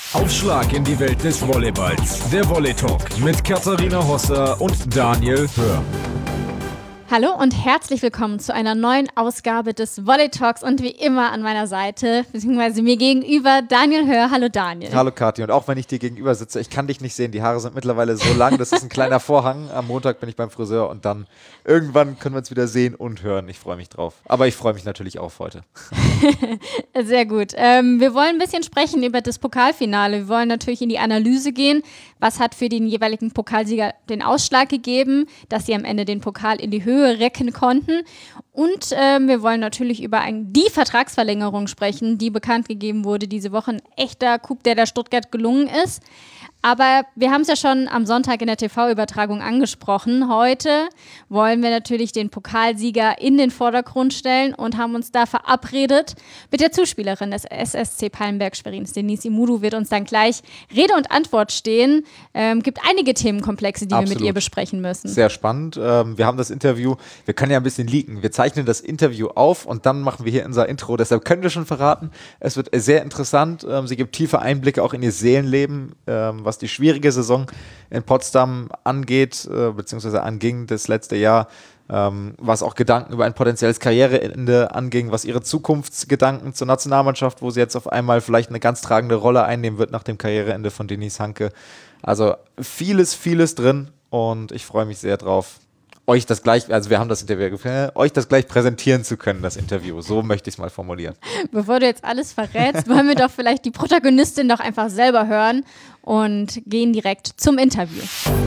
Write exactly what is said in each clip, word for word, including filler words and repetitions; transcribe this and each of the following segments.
Aufschlag in die Welt des Volleyballs. Der Volley Talk mit Katharina Hosser und Daniel Hör. Hallo und herzlich willkommen zu einer neuen Ausgabe des Volley Talks und wie immer an meiner Seite, beziehungsweise mir gegenüber, Daniel Hör. Hallo Daniel. Hallo Kathi, und auch wenn ich dir gegenüber sitze, ich kann dich nicht sehen, die Haare sind mittlerweile so lang, das ist ein kleiner Vorhang. Am Montag bin ich beim Friseur und dann irgendwann können wir uns wieder sehen und hören. Ich freue mich drauf. Aber ich freue mich natürlich auch auf heute. Sehr gut. Ähm, wir wollen ein bisschen sprechen über das Pokalfinale. Wir wollen natürlich in die Analyse gehen. Was hat für den jeweiligen Pokalsieger den Ausschlag gegeben, dass sie am Ende den Pokal in die Höhe recken konnten? Und ähm, wir wollen natürlich über ein, die Vertragsverlängerung sprechen, die bekannt gegeben wurde diese Woche. Ein echter Coup, der der Stuttgart gelungen ist. Aber wir haben es ja schon am Sonntag in der T V-Übertragung angesprochen. Heute wollen wir natürlich den Pokalsieger in den Vordergrund stellen und haben uns da verabredet mit der Zuspielerin des S S C Pallenberg-Schwerin. Denise Imudu wird uns dann gleich Rede und Antwort stehen. Ähm, gibt einige Themenkomplexe, die Absolut. wir mit ihr besprechen müssen. Sehr spannend. Ähm, wir haben das Interview, wir können ja ein bisschen leaken. Wir zeichnen das Interview auf und dann machen wir hier unser Intro. Deshalb können wir schon verraten, es wird sehr interessant. Ähm, sie gibt tiefe Einblicke auch in ihr Seelenleben, ähm, was die schwierige Saison in Potsdam angeht, äh, beziehungsweise anging das letzte Jahr, ähm, was auch Gedanken über ein potenzielles Karriereende anging, was ihre Zukunftsgedanken zur Nationalmannschaft, wo sie jetzt auf einmal vielleicht eine ganz tragende Rolle einnehmen wird nach dem Karriereende von Denise Hanke. Also vieles, vieles drin und ich freue mich sehr drauf, euch das gleich, also wir haben das Interview gefällt, euch das gleich präsentieren zu können, das Interview. So möchte ich es mal formulieren. Bevor du jetzt alles verrätst, wollen wir doch vielleicht die Protagonistin doch einfach selber hören und gehen direkt zum Interview.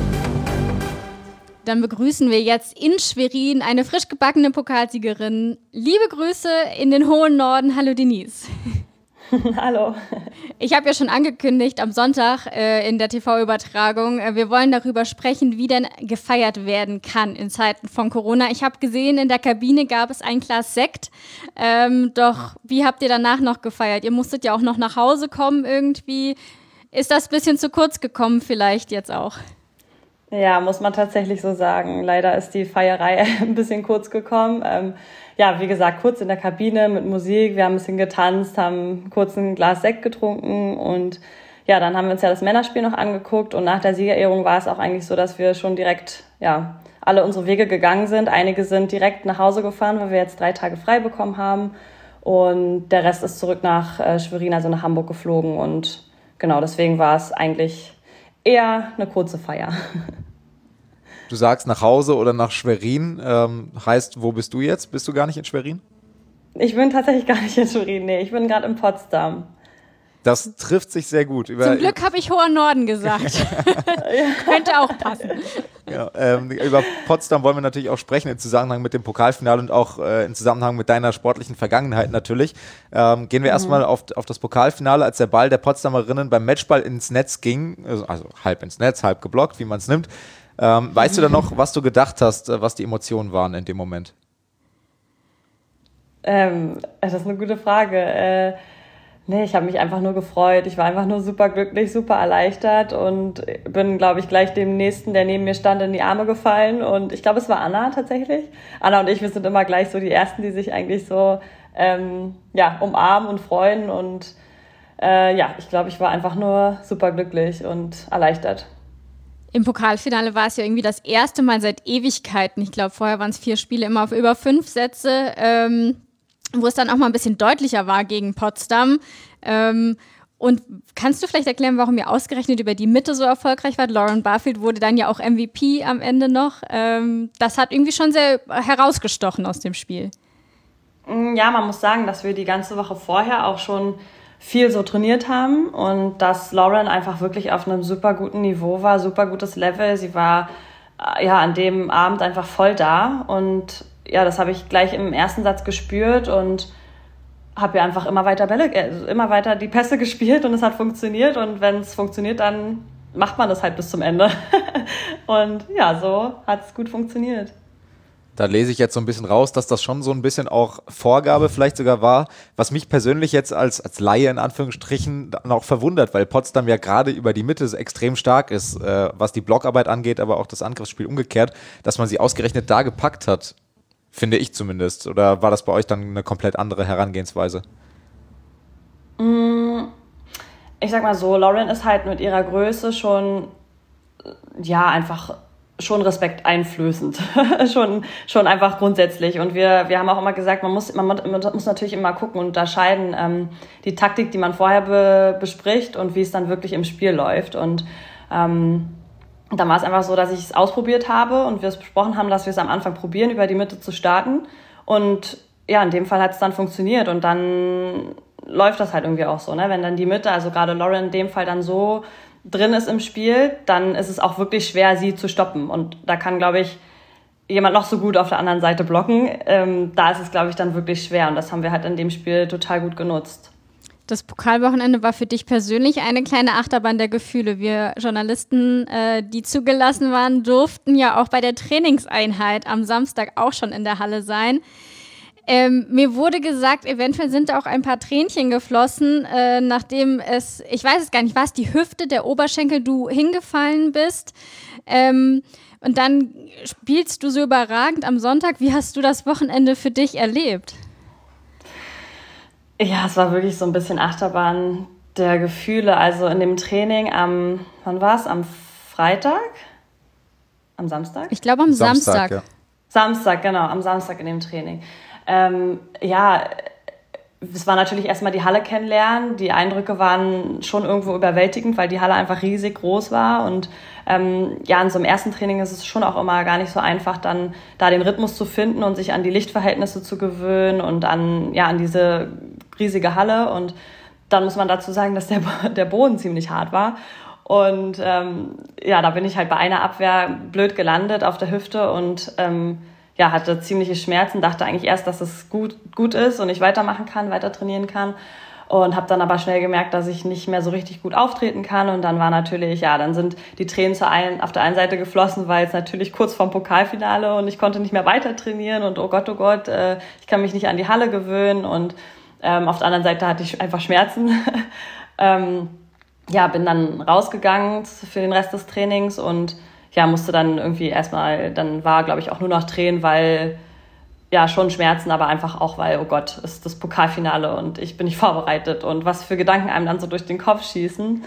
Dann begrüßen wir jetzt in Schwerin eine frisch gebackene Pokalsiegerin. Liebe Grüße in den hohen Norden. Hallo Denise. Hallo. Ich habe ja schon angekündigt am Sonntag äh, in der T V-Übertragung, äh, wir wollen darüber sprechen, wie denn gefeiert werden kann in Zeiten von Corona. Ich habe gesehen, in der Kabine gab es ein Glas Sekt. Ähm, doch wie habt ihr danach noch gefeiert? Ihr musstet ja auch noch nach Hause kommen irgendwie. Ist das ein bisschen zu kurz gekommen vielleicht jetzt auch? Ja, muss man tatsächlich so sagen. Leider ist die Feierei ein bisschen kurz gekommen. Ähm, ja, wie gesagt, kurz in der Kabine mit Musik. Wir haben ein bisschen getanzt, haben kurz ein Glas Sekt getrunken und ja, dann haben wir uns ja das Männerspiel noch angeguckt und nach der Siegerehrung war es auch eigentlich so, dass wir schon direkt, ja, alle unsere Wege gegangen sind. Einige sind direkt nach Hause gefahren, weil wir jetzt drei Tage frei bekommen haben und der Rest ist zurück nach äh, Schwerin, also nach Hamburg geflogen und genau, deswegen war es eigentlich eher eine kurze Feier. Du sagst nach Hause oder nach Schwerin, ähm, heißt, wo bist du jetzt? Bist du gar nicht in Schwerin? Ich bin tatsächlich gar nicht in Schwerin, nee, ich bin gerade in Potsdam. Das trifft sich sehr gut. Über, Zum Glück habe ich hoher Norden gesagt. Könnte auch passen. Ja, ähm, über Potsdam wollen wir natürlich auch sprechen im Zusammenhang mit dem Pokalfinale und auch äh, im Zusammenhang mit deiner sportlichen Vergangenheit natürlich. Ähm, gehen wir mhm. erstmal auf, auf das Pokalfinale, als der Ball der Potsdamerinnen beim Matchball ins Netz ging, also, also halb ins Netz, halb geblockt, wie man es nimmt. Ähm, weißt mhm. du da noch, was du gedacht hast, was die Emotionen waren in dem Moment? Ähm, das ist eine gute Frage. Äh, nee, ich habe mich einfach nur gefreut. Ich war einfach nur super glücklich, super erleichtert und bin, glaube ich, gleich dem Nächsten, der neben mir stand, in die Arme gefallen. Und ich glaube, es war Anna tatsächlich. Anna und ich, wir sind immer gleich so die Ersten, die sich eigentlich so ähm, ja, umarmen und freuen. Und äh, ja, ich glaube, ich war einfach nur super glücklich und erleichtert. Im Pokalfinale war es ja irgendwie das erste Mal seit Ewigkeiten. Ich glaube, vorher waren es vier Spiele immer auf über fünf Sätze, ähm, wo es dann auch mal ein bisschen deutlicher war gegen Potsdam. Ähm, und kannst du vielleicht erklären, warum ihr ausgerechnet über die Mitte so erfolgreich wart? Lauren Barfield wurde dann ja auch M V P am Ende noch. Ähm, das hat irgendwie schon sehr herausgestochen aus dem Spiel. Ja, man muss sagen, dass wir die ganze Woche vorher auch schon viel so trainiert haben und dass Lauren einfach wirklich auf einem super guten Niveau war, super gutes Level. Sie war ja an dem Abend einfach voll da und ja, das habe ich gleich im ersten Satz gespürt und habe ja einfach immer weiter Bälle, äh, immer weiter die Pässe gespielt und es hat funktioniert und wenn es funktioniert, dann macht man das halt bis zum Ende. Und ja, so hat es gut funktioniert. Da lese ich jetzt so ein bisschen raus, dass das schon so ein bisschen auch Vorgabe vielleicht sogar war, was mich persönlich jetzt als, als Laie in Anführungsstrichen dann auch verwundert, weil Potsdam ja gerade über die Mitte extrem stark ist, äh, was die Blockarbeit angeht, aber auch das Angriffsspiel umgekehrt, dass man sie ausgerechnet da gepackt hat, finde ich zumindest. Oder war das bei euch dann eine komplett andere Herangehensweise? Mm. ich sag mal so, Lauren ist halt mit ihrer Größe schon, ja, einfach schon Respekt einflößend. schon, schon einfach grundsätzlich. Und wir, wir haben auch immer gesagt, man muss, man muss natürlich immer gucken und unterscheiden, ähm, die Taktik, die man vorher be, bespricht und wie es dann wirklich im Spiel läuft. Und ähm, dann war es einfach so, dass ich es ausprobiert habe und wir es besprochen haben, dass wir es am Anfang probieren, über die Mitte zu starten. Und ja, in dem Fall hat es dann funktioniert. Und dann läuft das halt irgendwie auch so, ne? Wenn dann die Mitte, also gerade Lauren in dem Fall dann so drin ist im Spiel, dann ist es auch wirklich schwer, sie zu stoppen. Und da kann, glaube ich, jemand noch so gut auf der anderen Seite blocken. Ähm, da ist es, glaube ich, dann wirklich schwer. Und das haben wir halt in dem Spiel total gut genutzt. Das Pokalwochenende war für dich persönlich eine kleine Achterbahn der Gefühle. Wir Journalisten, äh, die zugelassen waren, durften ja auch bei der Trainingseinheit am Samstag auch schon in der Halle sein. Ähm, mir wurde gesagt, eventuell sind da auch ein paar Tränchen geflossen, äh, nachdem es, ich weiß es gar nicht, war es die Hüfte, der Oberschenkel, du hingefallen bist. Ähm, und dann spielst du so überragend am Sonntag. Wie hast du das Wochenende für dich erlebt? Ja, es war wirklich so ein bisschen Achterbahn der Gefühle. Also in dem Training am, wann war es? Am Freitag? Am Samstag? Ich glaube am Samstag. Samstag, ja. Samstag, genau, am Samstag in dem Training. Ähm, ja, es war natürlich erstmal die Halle kennenlernen. Die Eindrücke waren schon irgendwo überwältigend, weil die Halle einfach riesig groß war. Und ähm, ja, in so einem ersten Training ist es schon auch immer gar nicht so einfach, dann da den Rhythmus zu finden und sich an die Lichtverhältnisse zu gewöhnen und an, ja, an diese riesige Halle. Und dann muss man dazu sagen, dass der, der Boden ziemlich hart war. Und ähm, ja, da bin ich halt bei einer Abwehr blöd gelandet auf der Hüfte und ähm, ja, hatte ziemliche Schmerzen, dachte eigentlich erst, dass es gut, gut ist und ich weitermachen kann, weiter trainieren kann. Und habe dann aber schnell gemerkt, dass ich nicht mehr so richtig gut auftreten kann. Und dann war natürlich, ja, dann sind die Tränen zur einen, auf der einen Seite geflossen, weil es natürlich kurz vorm Pokalfinale und ich konnte nicht mehr weiter trainieren und oh Gott, oh Gott, äh, ich kann mich nicht an die Halle gewöhnen. Und ähm, auf der anderen Seite hatte ich einfach Schmerzen. ähm, ja, bin dann rausgegangen für den Rest des Trainings und ja, musste dann irgendwie erstmal, dann war, glaube ich, auch nur noch Tränen, weil, ja, schon Schmerzen, aber einfach auch, weil, oh Gott, ist das Pokalfinale und ich bin nicht vorbereitet und was für Gedanken einem dann so durch den Kopf schießen.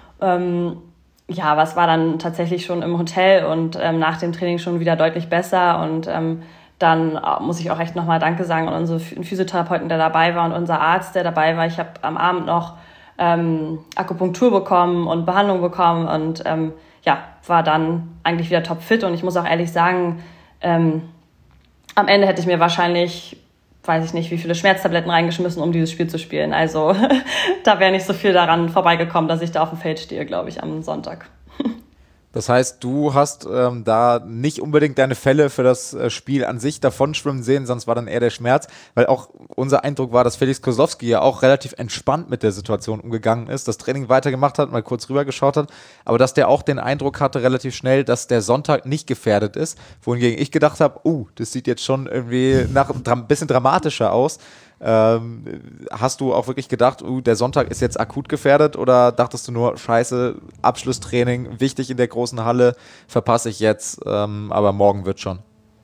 Ähm, ja, aber es war dann tatsächlich schon im Hotel und ähm, nach dem Training schon wieder deutlich besser und ähm, dann muss ich auch echt nochmal Danke sagen an unseren Physiotherapeuten, der dabei war und unser Arzt, der dabei war. Ich habe am Abend noch ähm, Akupunktur bekommen und Behandlung bekommen und ähm, ja, war dann eigentlich wieder topfit und ich muss auch ehrlich sagen, ähm, am Ende hätte ich mir wahrscheinlich, weiß ich nicht, wie viele Schmerztabletten reingeschmissen, um dieses Spiel zu spielen. Also da wäre nicht so viel daran vorbeigekommen, dass ich da auf dem Feld stehe, glaube ich, am Sonntag. Das heißt, du hast ähm, da nicht unbedingt deine Fälle für das äh, Spiel an sich davon schwimmen sehen, sonst war dann eher der Schmerz, weil auch unser Eindruck war, dass Felix Kozlowski ja auch relativ entspannt mit der Situation umgegangen ist, das Training weitergemacht hat, mal kurz rübergeschaut hat, aber dass der auch den Eindruck hatte relativ schnell, dass der Sonntag nicht gefährdet ist, wohingegen ich gedacht habe, uh, das sieht jetzt schon irgendwie nach ein bisschen dramatischer aus. Ähm, hast du auch wirklich gedacht, uh, der Sonntag ist jetzt akut gefährdet oder dachtest du nur, scheiße, Abschlusstraining, wichtig in der großen Halle, verpasse ich jetzt, ähm, aber morgen wird schon?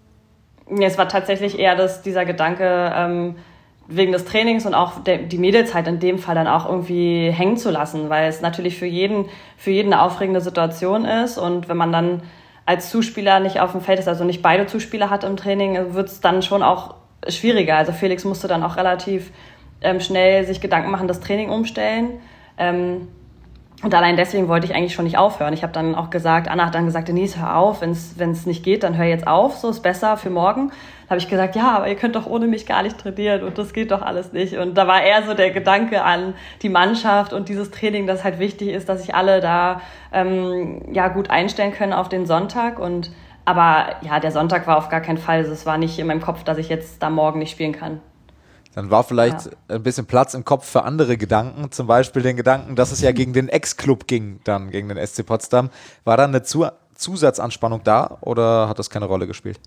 Ja, es war tatsächlich eher das, dieser Gedanke, ähm, wegen des Trainings und auch der, die Mädels halt in dem Fall dann auch irgendwie hängen zu lassen, weil es natürlich für jeden, für jeden eine aufregende Situation ist und wenn man dann als Zuspieler nicht auf dem Feld ist, also nicht beide Zuspieler hat im Training, wird es dann schon auch schwieriger. Also Felix musste dann auch relativ ähm, schnell sich Gedanken machen, das Training umstellen. Ähm, und allein deswegen wollte ich eigentlich schon nicht aufhören. Ich habe dann auch gesagt, Anna hat dann gesagt, Denise, hör auf, wenn es nicht geht, dann hör jetzt auf, so ist besser für morgen. Da habe ich gesagt, ja, aber ihr könnt doch ohne mich gar nicht trainieren und das geht doch alles nicht. Und da war eher so der Gedanke an die Mannschaft und dieses Training, das halt wichtig ist, dass sich alle da ähm, ja gut einstellen können auf den Sonntag. Und aber ja, der Sonntag war auf gar keinen Fall. Also es war nicht in meinem Kopf, dass ich jetzt da morgen nicht spielen kann. Dann war vielleicht ja. ein bisschen Platz im Kopf für andere Gedanken, zum Beispiel den Gedanken, dass es ja gegen den Ex-Club ging, dann gegen den S C Potsdam. War da eine Zu- Zusatzanspannung da oder hat das keine Rolle gespielt?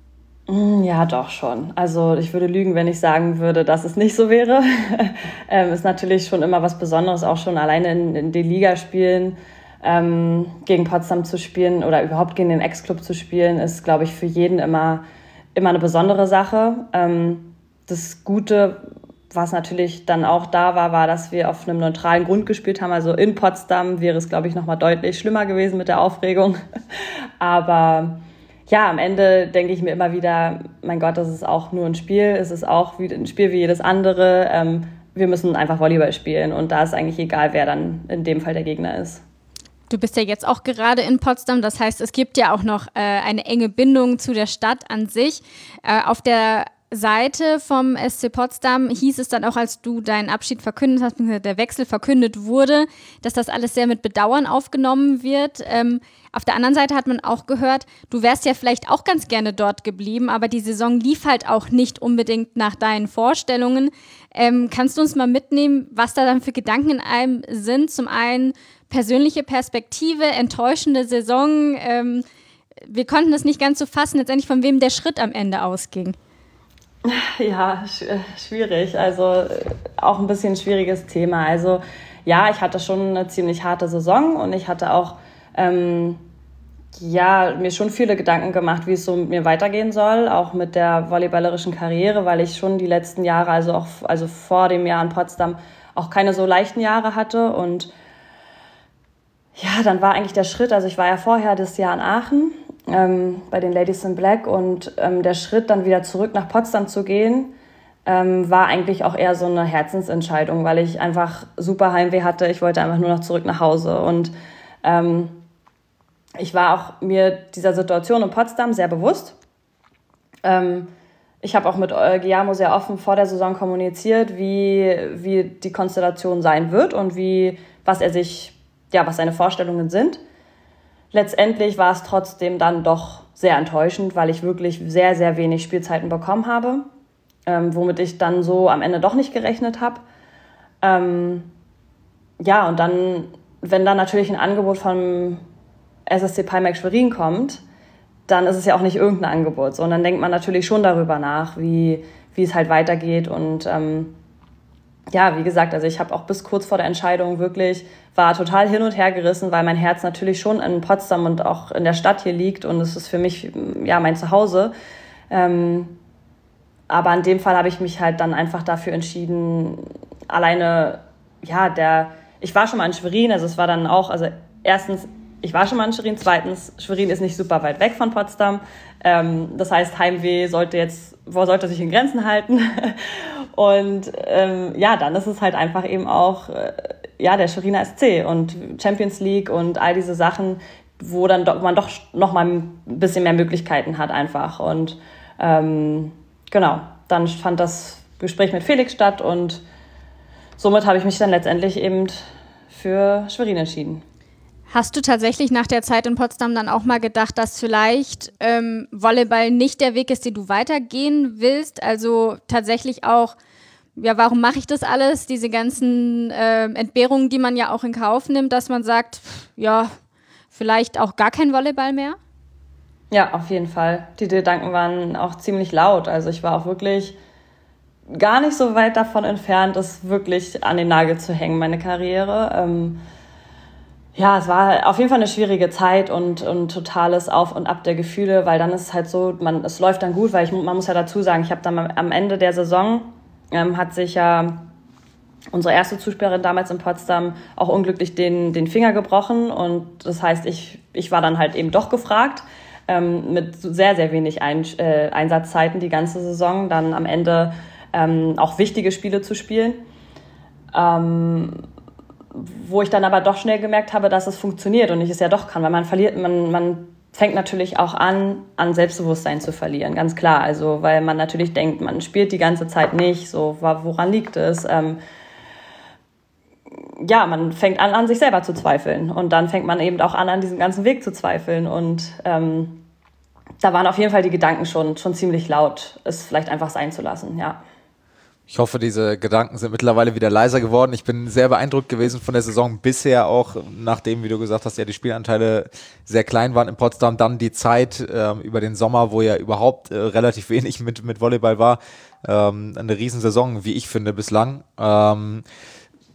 Ja, doch schon. Also ich würde lügen, wenn ich sagen würde, dass es nicht so wäre. ähm, ist natürlich schon immer was Besonderes, auch schon alleine in, in den Ligaspielen ähm, gegen Potsdam zu spielen oder überhaupt gegen den Ex-Club zu spielen, ist, glaube ich, für jeden immer, immer eine besondere Sache. Ähm, das Gute was natürlich dann auch da war, war, dass wir auf einem neutralen Grund gespielt haben. Also in Potsdam wäre es, glaube ich, nochmal deutlich schlimmer gewesen mit der Aufregung. Aber ja, am Ende denke ich mir immer wieder, mein Gott, das ist auch nur ein Spiel. Es ist auch wie ein Spiel wie jedes andere. Ähm, wir müssen einfach Volleyball spielen und da ist eigentlich egal, wer dann in dem Fall der Gegner ist. Du bist ja jetzt auch gerade in Potsdam, das heißt, es gibt ja auch noch äh, eine enge Bindung zu der Stadt an sich. Äh, auf der Seite vom S C Potsdam hieß es dann auch, als du deinen Abschied verkündet hast, der Wechsel verkündet wurde, dass das alles sehr mit Bedauern aufgenommen wird. Ähm, auf der anderen Seite hat man auch gehört, du wärst ja vielleicht auch ganz gerne dort geblieben, aber die Saison lief halt auch nicht unbedingt nach deinen Vorstellungen. Ähm, kannst du uns mal mitnehmen, was da dann für Gedanken in einem sind? Zum einen persönliche Perspektive, enttäuschende Saison. Ähm, wir konnten das nicht ganz so fassen, letztendlich von wem der Schritt am Ende ausging. Ja, schwierig. Also auch ein bisschen ein schwieriges Thema. Also ja, ich hatte schon eine ziemlich harte Saison und ich hatte auch ähm, ja, mir schon viele Gedanken gemacht, wie es so mit mir weitergehen soll, auch mit der volleyballerischen Karriere, weil ich schon die letzten Jahre, also auch also vor dem Jahr in Potsdam, auch keine so leichten Jahre hatte. Und ja, dann war eigentlich der Schritt, also ich war ja vorher das Jahr in Aachen, Ähm, bei den Ladies in Black und ähm, der Schritt dann wieder zurück nach Potsdam zu gehen, ähm, war eigentlich auch eher so eine Herzensentscheidung, weil ich einfach super Heimweh hatte. Ich wollte einfach nur noch zurück nach Hause und ähm, ich war auch mir dieser Situation in Potsdam sehr bewusst. Ähm, ich habe auch mit äh, Guillermo sehr offen vor der Saison kommuniziert, wie, wie die Konstellation sein wird und wie, was er sich, ja, was seine Vorstellungen sind. Letztendlich war es trotzdem dann doch sehr enttäuschend, weil ich wirklich sehr, sehr wenig Spielzeiten bekommen habe, ähm, womit ich dann so am Ende doch nicht gerechnet habe. Ähm, ja, und dann, wenn dann natürlich ein Angebot vom S S C Pimax Schwerin kommt, dann ist es ja auch nicht irgendein Angebot, sondern denkt man natürlich schon darüber nach, wie, wie es halt weitergeht. Und ähm, ja, wie gesagt, also ich habe auch bis kurz vor der Entscheidung wirklich, war total hin und her gerissen, weil mein Herz natürlich schon in Potsdam und auch in der Stadt hier liegt und es ist für mich, ja, mein Zuhause. Ähm, aber in dem Fall habe ich mich halt dann einfach dafür entschieden, alleine, ja, der, ich war schon mal in Schwerin, also es war dann auch, also erstens, ich war schon mal in Schwerin, zweitens, Schwerin ist nicht super weit weg von Potsdam. Ähm, das heißt, Heimweh sollte jetzt, wo sollte sich in Grenzen halten? Und ähm, ja, dann ist es halt einfach eben auch äh, ja, der Schweriner S C und Champions League und all diese Sachen, wo dann doch, man doch noch mal ein bisschen mehr Möglichkeiten hat einfach. Und ähm, genau, dann fand das Gespräch mit Felix statt und somit habe ich mich dann letztendlich eben für Schwerin entschieden. Hast du tatsächlich nach der Zeit in Potsdam dann auch mal gedacht, dass vielleicht ähm, Volleyball nicht der Weg ist, den du weitergehen willst? Also tatsächlich auch, ja, warum mache ich das alles? Diese ganzen äh, Entbehrungen, die man ja auch in Kauf nimmt, dass man sagt, ja, vielleicht auch gar kein Volleyball mehr? Ja, auf jeden Fall. Die Gedanken waren auch ziemlich laut. Also ich war auch wirklich gar nicht so weit davon entfernt, es wirklich an den Nagel zu hängen, meine Karriere. Ähm, Ja, es war auf jeden Fall eine schwierige Zeit und, und totales Auf und Ab der Gefühle, weil dann ist es halt so, man, es läuft dann gut, weil ich, man muss ja dazu sagen, ich habe dann am Ende der Saison, ähm, hat sich ja unsere erste Zuspielerin damals in Potsdam auch unglücklich den, den Finger gebrochen und das heißt, ich, ich war dann halt eben doch gefragt, ähm, mit sehr, sehr wenig Ein, äh, Einsatzzeiten die ganze Saison, dann am Ende ähm, auch wichtige Spiele zu spielen. Ähm, wo ich dann aber doch schnell gemerkt habe, dass es funktioniert und ich es ja doch kann, weil man verliert, man, man fängt natürlich auch an, an Selbstbewusstsein zu verlieren, ganz klar, also weil man natürlich denkt, man spielt die ganze Zeit nicht, so, woran liegt es? Ähm, ja, man fängt an, an sich selber zu zweifeln und dann fängt man eben auch an, an diesem ganzen Weg zu zweifeln und ähm, da waren auf jeden Fall die Gedanken schon, schon ziemlich laut, es vielleicht einfach sein zu lassen, ja. Ich hoffe, diese Gedanken sind mittlerweile wieder leiser geworden. Ich bin sehr beeindruckt gewesen von der Saison bisher, auch nachdem, wie du gesagt hast, ja die Spielanteile sehr klein waren in Potsdam. Dann die Zeit äh, über den Sommer, wo ja überhaupt äh, relativ wenig mit, mit Volleyball war. Ähm, eine Riesensaison, wie ich finde, bislang. Ähm,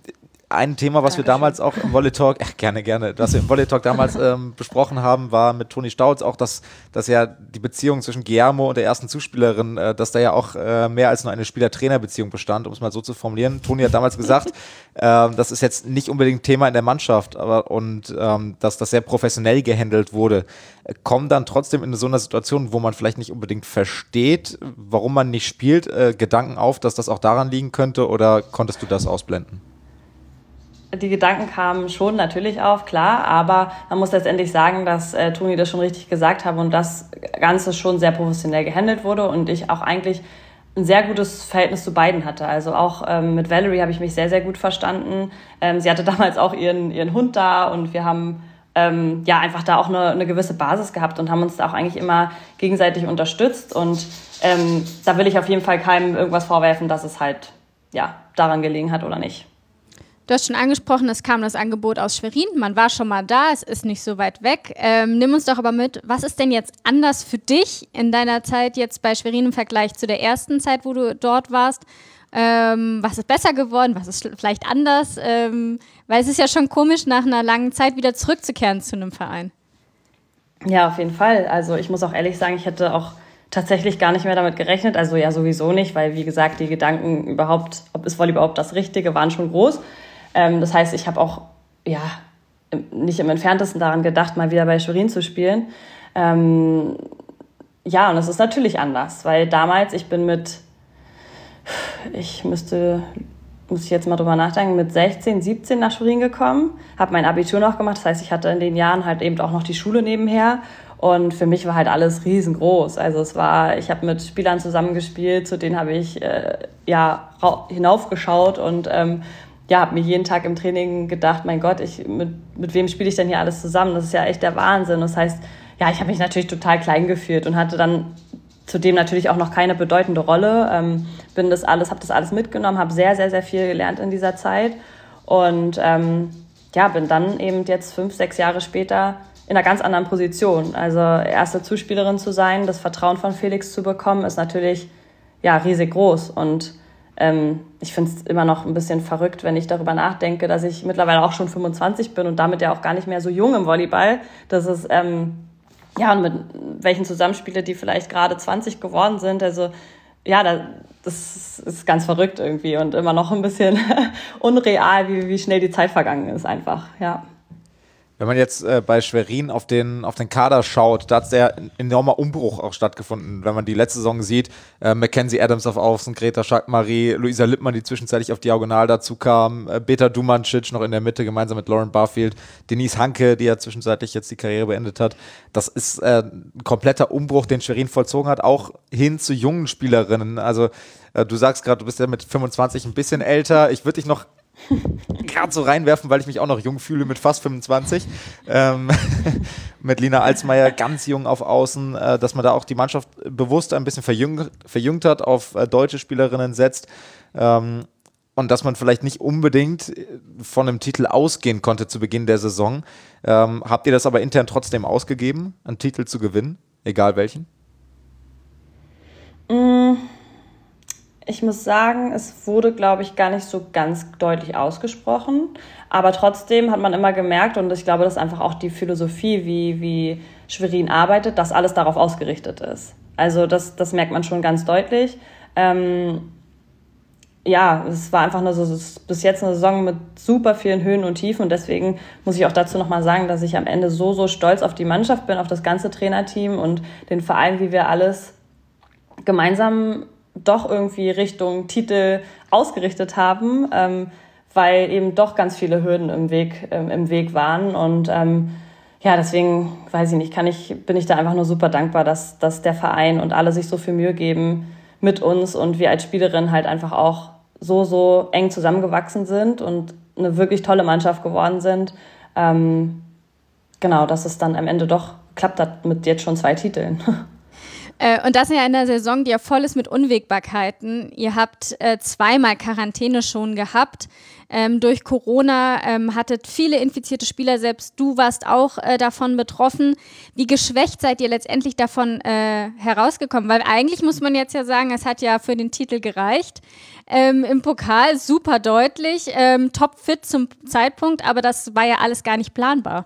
ein Thema, was Dankeschön. wir damals auch im Volley Talk, ach, gerne, gerne, was wir im Volley Talk damals ähm, besprochen haben, war mit Toni Stauz auch, dass, dass ja die Beziehung zwischen Guillermo und der ersten Zuspielerin, äh, dass da ja auch äh, mehr als nur eine Spieler-Trainer-Beziehung bestand, um es mal so zu formulieren. Toni hat damals gesagt, äh, das ist jetzt nicht unbedingt Thema in der Mannschaft, aber und ähm, dass das sehr professionell gehandelt wurde. Äh, kommen dann trotzdem in so einer Situation, wo man vielleicht nicht unbedingt versteht, warum man nicht spielt, äh, Gedanken auf, dass das auch daran liegen könnte, oder konntest du das ausblenden? Die Gedanken kamen schon natürlich auf, klar, aber man muss letztendlich sagen, dass äh, Toni das schon richtig gesagt hat und das Ganze schon sehr professionell gehandelt wurde und ich auch eigentlich ein sehr gutes Verhältnis zu beiden hatte. Also auch ähm, mit Valerie habe ich mich sehr, sehr gut verstanden. Ähm, sie hatte damals auch ihren, ihren Hund da und wir haben ähm, ja einfach da auch eine, eine gewisse Basis gehabt und haben uns da auch eigentlich immer gegenseitig unterstützt und ähm, da will ich auf jeden Fall keinem irgendwas vorwerfen, dass es halt ja daran gelegen hat oder nicht. Du hast schon angesprochen, es kam das Angebot aus Schwerin. Man war schon mal da, es ist nicht so weit weg. Ähm, nimm uns doch aber mit, was ist denn jetzt anders für dich in deiner Zeit jetzt bei Schwerin im Vergleich zu der ersten Zeit, wo du dort warst? Ähm, was ist besser geworden? Was ist vielleicht anders? Ähm, weil es ist ja schon komisch, nach einer langen Zeit wieder zurückzukehren zu einem Verein. Ja, auf jeden Fall. Also ich muss auch ehrlich sagen, ich hätte auch tatsächlich gar nicht mehr damit gerechnet. Also ja, sowieso nicht, weil wie gesagt, die Gedanken überhaupt, ob ist Volleyball überhaupt das Richtige, waren schon groß. Ähm, das heißt, ich habe auch ja nicht im Entferntesten daran gedacht, mal wieder bei Schwerin zu spielen. Ähm, ja, und es ist natürlich anders, weil damals, ich bin mit, ich müsste, muss ich jetzt mal drüber nachdenken, mit sechzehn, siebzehn nach Schwerin gekommen, habe mein Abitur noch gemacht. Das heißt, ich hatte in den Jahren halt eben auch noch die Schule nebenher. Und für mich war halt alles riesengroß. Also es war, ich habe mit Spielern zusammengespielt, zu denen habe ich äh, ja hinaufgeschaut und ähm, ja, habe mir jeden Tag im Training gedacht, mein Gott, ich, mit, mit wem spiele ich denn hier alles zusammen? Das ist ja echt der Wahnsinn. Das heißt, ja, ich habe mich natürlich total klein gefühlt und hatte dann zudem natürlich auch noch keine bedeutende Rolle. Ähm, bin das alles, habe das alles mitgenommen, habe sehr, sehr, sehr viel gelernt in dieser Zeit und ähm, ja, bin dann eben jetzt fünf, sechs Jahre später in einer ganz anderen Position. Also erste Zuspielerin zu sein, das Vertrauen von Felix zu bekommen, ist natürlich ja riesig groß und Ähm, ich finde es immer noch ein bisschen verrückt, wenn ich darüber nachdenke, dass ich mittlerweile auch schon fünfundzwanzig bin und damit ja auch gar nicht mehr so jung im Volleyball. Das ist, ähm, ja, und mit welchen Zusammenspiele, die vielleicht gerade zwanzig geworden sind. Also, ja, da, das ist ganz verrückt irgendwie und immer noch ein bisschen unreal, wie, wie schnell die Zeit vergangen ist einfach, ja. Wenn man jetzt äh, bei Schwerin auf den, auf den Kader schaut, da hat der enormer Umbruch auch stattgefunden. Wenn man die letzte Saison sieht, äh, Mackenzie Adams auf Außen, Greta Schack-Marie, Luisa Lippmann, die zwischenzeitlich auf Diagonal dazu kam, äh, Beta Dumancic noch in der Mitte, gemeinsam mit Lauren Barfield, Denise Hanke, die ja zwischenzeitlich jetzt die Karriere beendet hat. Das ist äh, ein kompletter Umbruch, den Schwerin vollzogen hat, auch hin zu jungen Spielerinnen. Also äh, du sagst gerade, du bist ja mit fünfundzwanzig ein bisschen älter. Ich würde dich noch gerade so reinwerfen, weil ich mich auch noch jung fühle mit fast fünfundzwanzig. Ähm, mit Lina Alsmeier ganz jung auf Außen, äh, dass man da auch die Mannschaft bewusst ein bisschen verjüngt, verjüngt hat, auf äh, deutsche Spielerinnen setzt. Ähm, und dass man vielleicht nicht unbedingt von einem Titel ausgehen konnte zu Beginn der Saison. Ähm, habt ihr das aber intern trotzdem ausgegeben, einen Titel zu gewinnen, egal welchen? Mm. Ich muss sagen, es wurde, glaube ich, gar nicht so ganz deutlich ausgesprochen. Aber trotzdem hat man immer gemerkt, und ich glaube, das ist einfach auch die Philosophie, wie, wie Schwerin arbeitet, dass alles darauf ausgerichtet ist. Also das, das merkt man schon ganz deutlich. Ähm, ja, es war einfach nur so, bis jetzt eine Saison mit super vielen Höhen und Tiefen. Und deswegen muss ich auch dazu nochmal sagen, dass ich am Ende so, so stolz auf die Mannschaft bin, auf das ganze Trainerteam und den Verein, wie wir alles gemeinsam doch irgendwie Richtung Titel ausgerichtet haben, ähm, weil eben doch ganz viele Hürden im Weg, ähm, im Weg waren. Und ähm, ja, deswegen, weiß ich nicht, kann ich, bin ich da einfach nur super dankbar, dass, dass der Verein und alle sich so viel Mühe geben mit uns und wir als Spielerin halt einfach auch so, so eng zusammengewachsen sind und eine wirklich tolle Mannschaft geworden sind. Ähm, genau, dass es dann am Ende doch geklappt hat mit jetzt schon zwei Titeln. Und das ja in einer Saison, die ja voll ist mit Unwägbarkeiten. Ihr habt äh, zweimal Quarantäne schon gehabt. Ähm, durch Corona ähm, hattet viele infizierte Spieler, selbst du warst auch äh, davon betroffen. Wie geschwächt seid ihr letztendlich davon äh, herausgekommen? Weil eigentlich muss man jetzt ja sagen, es hat ja für den Titel gereicht. Ähm, im Pokal super deutlich, ähm, topfit zum Zeitpunkt, aber das war ja alles gar nicht planbar.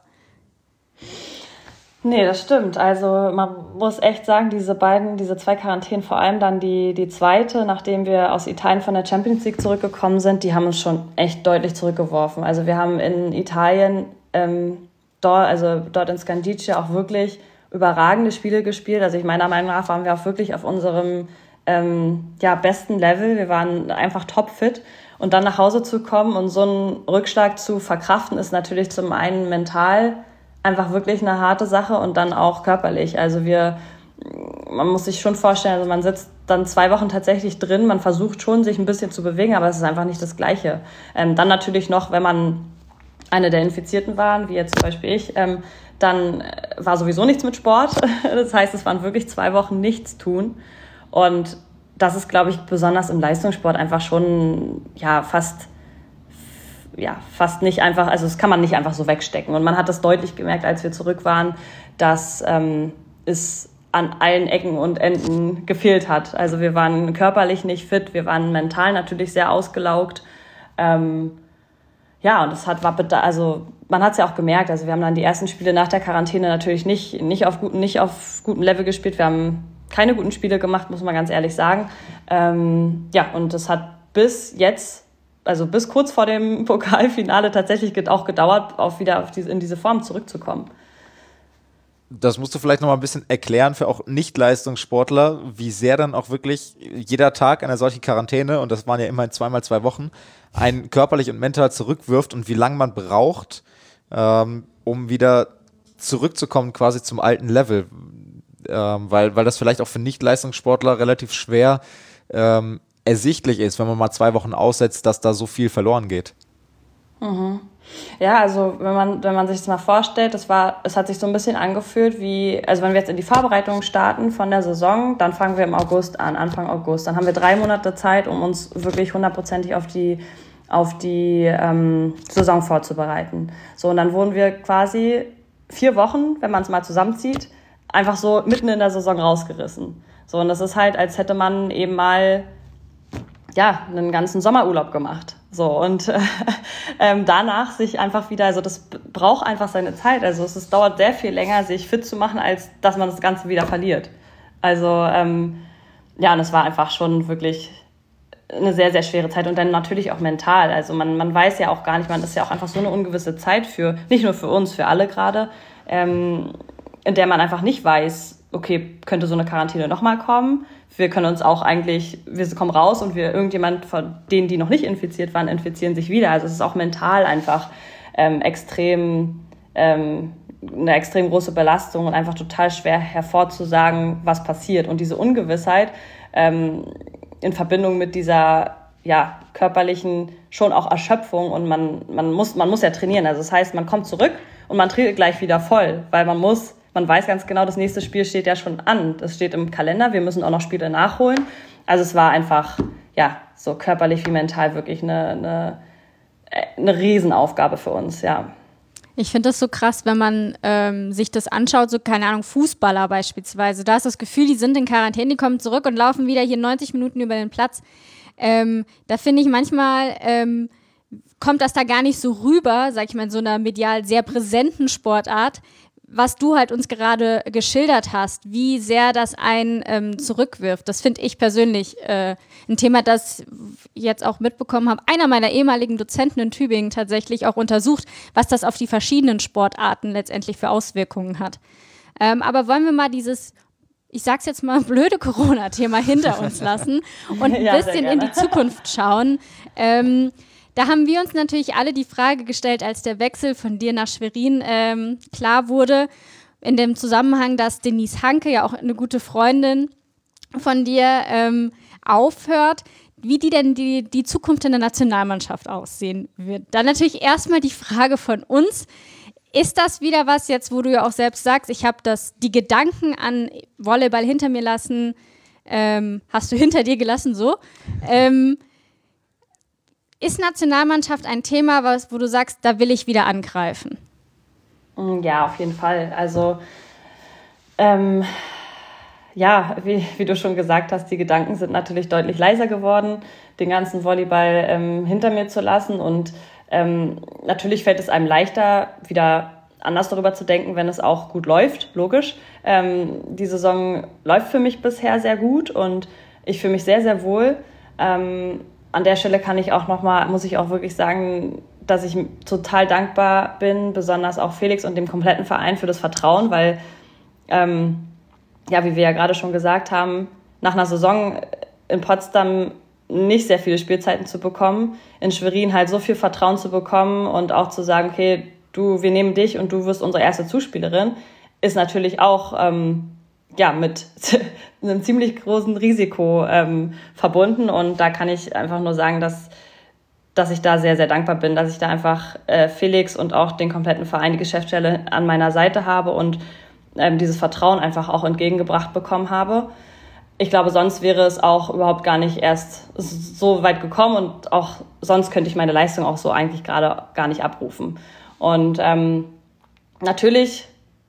Nee, das stimmt. Also man muss echt sagen, diese beiden, diese zwei Quarantänen, vor allem dann die, die zweite, nachdem wir aus Italien von der Champions League zurückgekommen sind, die haben uns schon echt deutlich zurückgeworfen. Also wir haben in Italien, ähm, dort, also dort in Scandiccia auch wirklich überragende Spiele gespielt. Also ich meiner Meinung nach waren wir auch wirklich auf unserem ähm, ja, besten Level. Wir waren einfach topfit. Und dann nach Hause zu kommen und so einen Rückschlag zu verkraften, ist natürlich zum einen mental einfach wirklich eine harte Sache und dann auch körperlich. Also wir, man muss sich schon vorstellen, also man sitzt dann zwei Wochen tatsächlich drin, man versucht schon, sich ein bisschen zu bewegen, aber es ist einfach nicht das Gleiche. Ähm, dann natürlich noch, wenn man eine der Infizierten war, wie jetzt zum Beispiel ich, ähm, dann war sowieso nichts mit Sport. Das heißt, es waren wirklich zwei Wochen nichts tun. Und das ist, glaube ich, besonders im Leistungssport einfach schon, ja, fast ja, fast nicht einfach, also das kann man nicht einfach so wegstecken. Und man hat das deutlich gemerkt, als wir zurück waren, dass ähm, es an allen Ecken und Enden gefehlt hat. Also wir waren körperlich nicht fit, wir waren mental natürlich sehr ausgelaugt. Ähm, ja, und das hat, war, also man hat es ja auch gemerkt, also wir haben dann die ersten Spiele nach der Quarantäne natürlich nicht, nicht, auf, guten, nicht auf gutem Level gespielt. Wir haben keine guten Spiele gemacht, muss man ganz ehrlich sagen. Ähm, ja, und das hat bis jetzt, also bis kurz vor dem Pokalfinale tatsächlich auch gedauert, auch wieder auf diese, in diese Form zurückzukommen. Das musst du vielleicht noch mal ein bisschen erklären für auch Nicht-Leistungssportler, wie sehr dann auch wirklich jeder Tag einer solchen Quarantäne, und das waren ja immerhin zweimal zwei Wochen, einen körperlich und mental zurückwirft und wie lange man braucht, ähm, um wieder zurückzukommen quasi zum alten Level. Ähm, weil, weil das vielleicht auch für Nicht-Leistungssportler relativ schwer ähm, ersichtlich ist, wenn man mal zwei Wochen aussetzt, dass da so viel verloren geht. Mhm. Ja, also wenn man, wenn man sich das mal vorstellt, das war, es hat sich so ein bisschen angefühlt wie, also wenn wir jetzt in die Vorbereitung starten von der Saison, dann fangen wir im August an, Anfang August. Dann haben wir drei Monate Zeit, um uns wirklich hundertprozentig auf die, auf die ähm, Saison vorzubereiten. So, und dann wurden wir quasi vier Wochen, wenn man es mal zusammenzieht, einfach so mitten in der Saison rausgerissen. So, und das ist halt, als hätte man eben mal ja, einen ganzen Sommerurlaub gemacht. So, und äh, ähm, danach sich einfach wieder, also das braucht einfach seine Zeit. Also es, es dauert sehr viel länger, sich fit zu machen, als dass man das Ganze wieder verliert. Also ähm, ja, und es war einfach schon wirklich eine sehr, sehr schwere Zeit und dann natürlich auch mental. Also man, man weiß ja auch gar nicht, man ist ja auch einfach so eine ungewisse Zeit für, nicht nur für uns, für alle gerade, ähm, in der man einfach nicht weiß, okay, könnte so eine Quarantäne nochmal kommen? Wir können uns auch eigentlich, wir kommen raus und wir irgendjemand von denen, die noch nicht infiziert waren, infizieren sich wieder. Also es ist auch mental einfach ähm, extrem, ähm, eine extrem große Belastung und einfach total schwer hervorzusagen, was passiert. Und diese Ungewissheit ähm, in Verbindung mit dieser ja, körperlichen schon auch Erschöpfung und man, man muss, man muss ja trainieren. Also das heißt, man kommt zurück und man trainiert gleich wieder voll, weil man muss Man weiß ganz genau, das nächste Spiel steht ja schon an. Das steht im Kalender. Wir müssen auch noch Spiele nachholen. Also es war einfach, ja, so körperlich wie mental wirklich eine, eine, eine Riesenaufgabe für uns, ja. Ich finde das so krass, wenn man ähm, sich das anschaut, so, keine Ahnung, Fußballer beispielsweise. Da ist das Gefühl, die sind in Quarantäne, die kommen zurück und laufen wieder hier neunzig Minuten über den Platz. Ähm, da finde ich manchmal, ähm, kommt das da gar nicht so rüber, sag ich mal, in so einer medial sehr präsenten Sportart, was du halt uns gerade geschildert hast, wie sehr das einen ähm, zurückwirft. Das finde ich persönlich äh, ein Thema, das ich jetzt auch mitbekommen habe. Einer meiner ehemaligen Dozenten in Tübingen tatsächlich auch untersucht, was das auf die verschiedenen Sportarten letztendlich für Auswirkungen hat. Ähm, aber wollen wir mal dieses, ich sag's jetzt mal, blöde Corona-Thema hinter uns lassen und ein ja, bisschen in die Zukunft schauen. Ähm, Da haben wir uns natürlich alle die Frage gestellt, als der Wechsel von dir nach Schwerin ähm, klar wurde, in dem Zusammenhang, dass Denise Hanke, ja auch eine gute Freundin von dir, ähm, aufhört, wie die denn die, die Zukunft in der Nationalmannschaft aussehen wird. Dann natürlich erstmal die Frage von uns, ist das wieder was jetzt, wo du ja auch selbst sagst, ich habe das die Gedanken an Volleyball hinter mir lassen, ähm, hast du hinter dir gelassen so, ähm, Ist Nationalmannschaft ein Thema, was, wo du sagst, da will ich wieder angreifen? Ja, auf jeden Fall. Also ähm, ja, wie, wie du schon gesagt hast, die Gedanken sind natürlich deutlich leiser geworden, den ganzen Volleyball ähm, hinter mir zu lassen. Und ähm, natürlich fällt es einem leichter, wieder anders darüber zu denken, wenn es auch gut läuft, logisch. Ähm, die Saison läuft für mich bisher sehr gut und ich fühle mich sehr, sehr wohl. Ähm, an der Stelle kann ich auch nochmal, muss ich auch wirklich sagen, dass ich total dankbar bin, besonders auch Felix und dem kompletten Verein für das Vertrauen, weil, ähm, ja, wie wir ja gerade schon gesagt haben, nach einer Saison in Potsdam nicht sehr viele Spielzeiten zu bekommen, in Schwerin halt so viel Vertrauen zu bekommen und auch zu sagen, okay, du, wir nehmen dich und du wirst unsere erste Zuspielerin, ist natürlich auch ähm, ja, mit einem ziemlich großen Risiko ähm, verbunden. Und da kann ich einfach nur sagen, dass, dass ich da sehr, sehr dankbar bin, dass ich da einfach äh, Felix und auch den kompletten Verein, die Geschäftsstelle an meiner Seite habe und ähm, dieses Vertrauen einfach auch entgegengebracht bekommen habe. Ich glaube, sonst wäre es auch überhaupt gar nicht erst so weit gekommen und auch sonst könnte ich meine Leistung auch so eigentlich gerade gar nicht abrufen. Und ähm, natürlich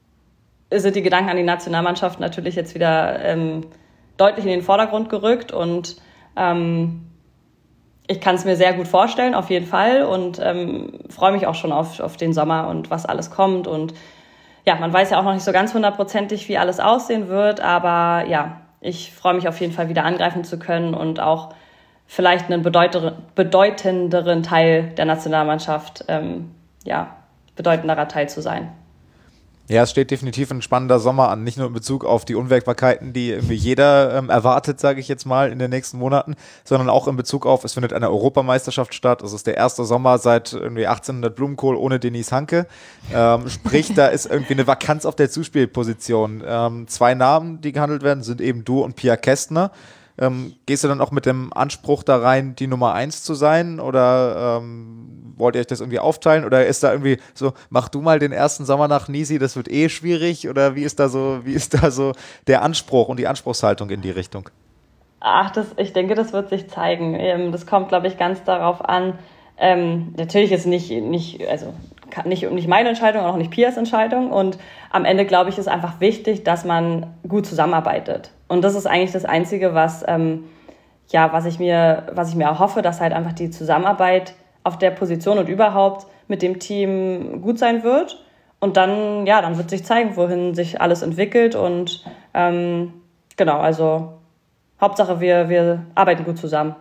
sind die Gedanken an die Nationalmannschaft natürlich jetzt wieder ähm, deutlich in den Vordergrund gerückt und ähm, ich kann es mir sehr gut vorstellen, auf jeden Fall, und ähm, freue mich auch schon auf, auf den Sommer und was alles kommt. Und ja, man weiß ja auch noch nicht so ganz hundertprozentig, wie alles aussehen wird, aber ja, ich freue mich auf jeden Fall wieder angreifen zu können und auch vielleicht einen bedeutenderen Teil der Nationalmannschaft, ähm, ja, bedeutenderer Teil zu sein. Ja, es steht definitiv ein spannender Sommer an, nicht nur in Bezug auf die Unwägbarkeiten, die irgendwie jeder ähm, erwartet, sage ich jetzt mal, in den nächsten Monaten, sondern auch in Bezug auf, es findet eine Europameisterschaft statt. Es ist der erste Sommer seit irgendwie achtzehnhundert Blumenkohl ohne Denise Hanke. Ähm, sprich, da ist irgendwie eine Vakanz auf der Zuspielposition. Ähm, zwei Namen, die gehandelt werden, sind eben du und Pia Kästner. Ähm, gehst du dann auch mit dem Anspruch da rein, die Nummer eins zu sein, oder ähm, wollt ihr euch das irgendwie aufteilen, oder ist da irgendwie so, mach du mal den ersten Sommer nach Nisi, das wird eh schwierig, oder wie ist da so, wie ist da so der Anspruch und die Anspruchshaltung in die Richtung? Ach, das, ich denke, das wird sich zeigen. Ähm, das kommt, glaube ich, ganz darauf an. Ähm, natürlich ist nicht, nicht, also nicht, nicht meine Entscheidung, auch nicht Pias Entscheidung. Und am Ende, glaube ich, ist einfach wichtig, dass man gut zusammenarbeitet. Und das ist eigentlich das Einzige, was, ähm, ja, was ich mir, was ich mir erhoffe, dass halt einfach die Zusammenarbeit auf der Position und überhaupt mit dem Team gut sein wird. Und dann, ja, dann wird sich zeigen, wohin sich alles entwickelt. Und ähm, genau, also Hauptsache, wir, wir arbeiten gut zusammen.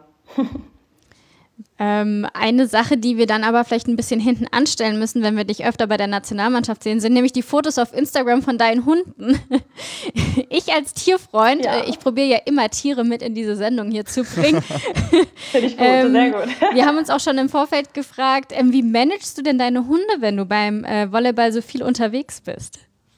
Ähm, eine Sache, die wir dann aber vielleicht ein bisschen hinten anstellen müssen, wenn wir dich öfter bei der Nationalmannschaft sehen, sind nämlich die Fotos auf Instagram von deinen Hunden. Ich als Tierfreund, ja. äh, ich probiere ja immer Tiere mit in diese Sendung hier zu bringen. Finde ich gut, ähm, sehr gut. Wir haben uns auch schon im Vorfeld gefragt, ähm, wie managst du denn deine Hunde, wenn du beim äh, Volleyball so viel unterwegs bist?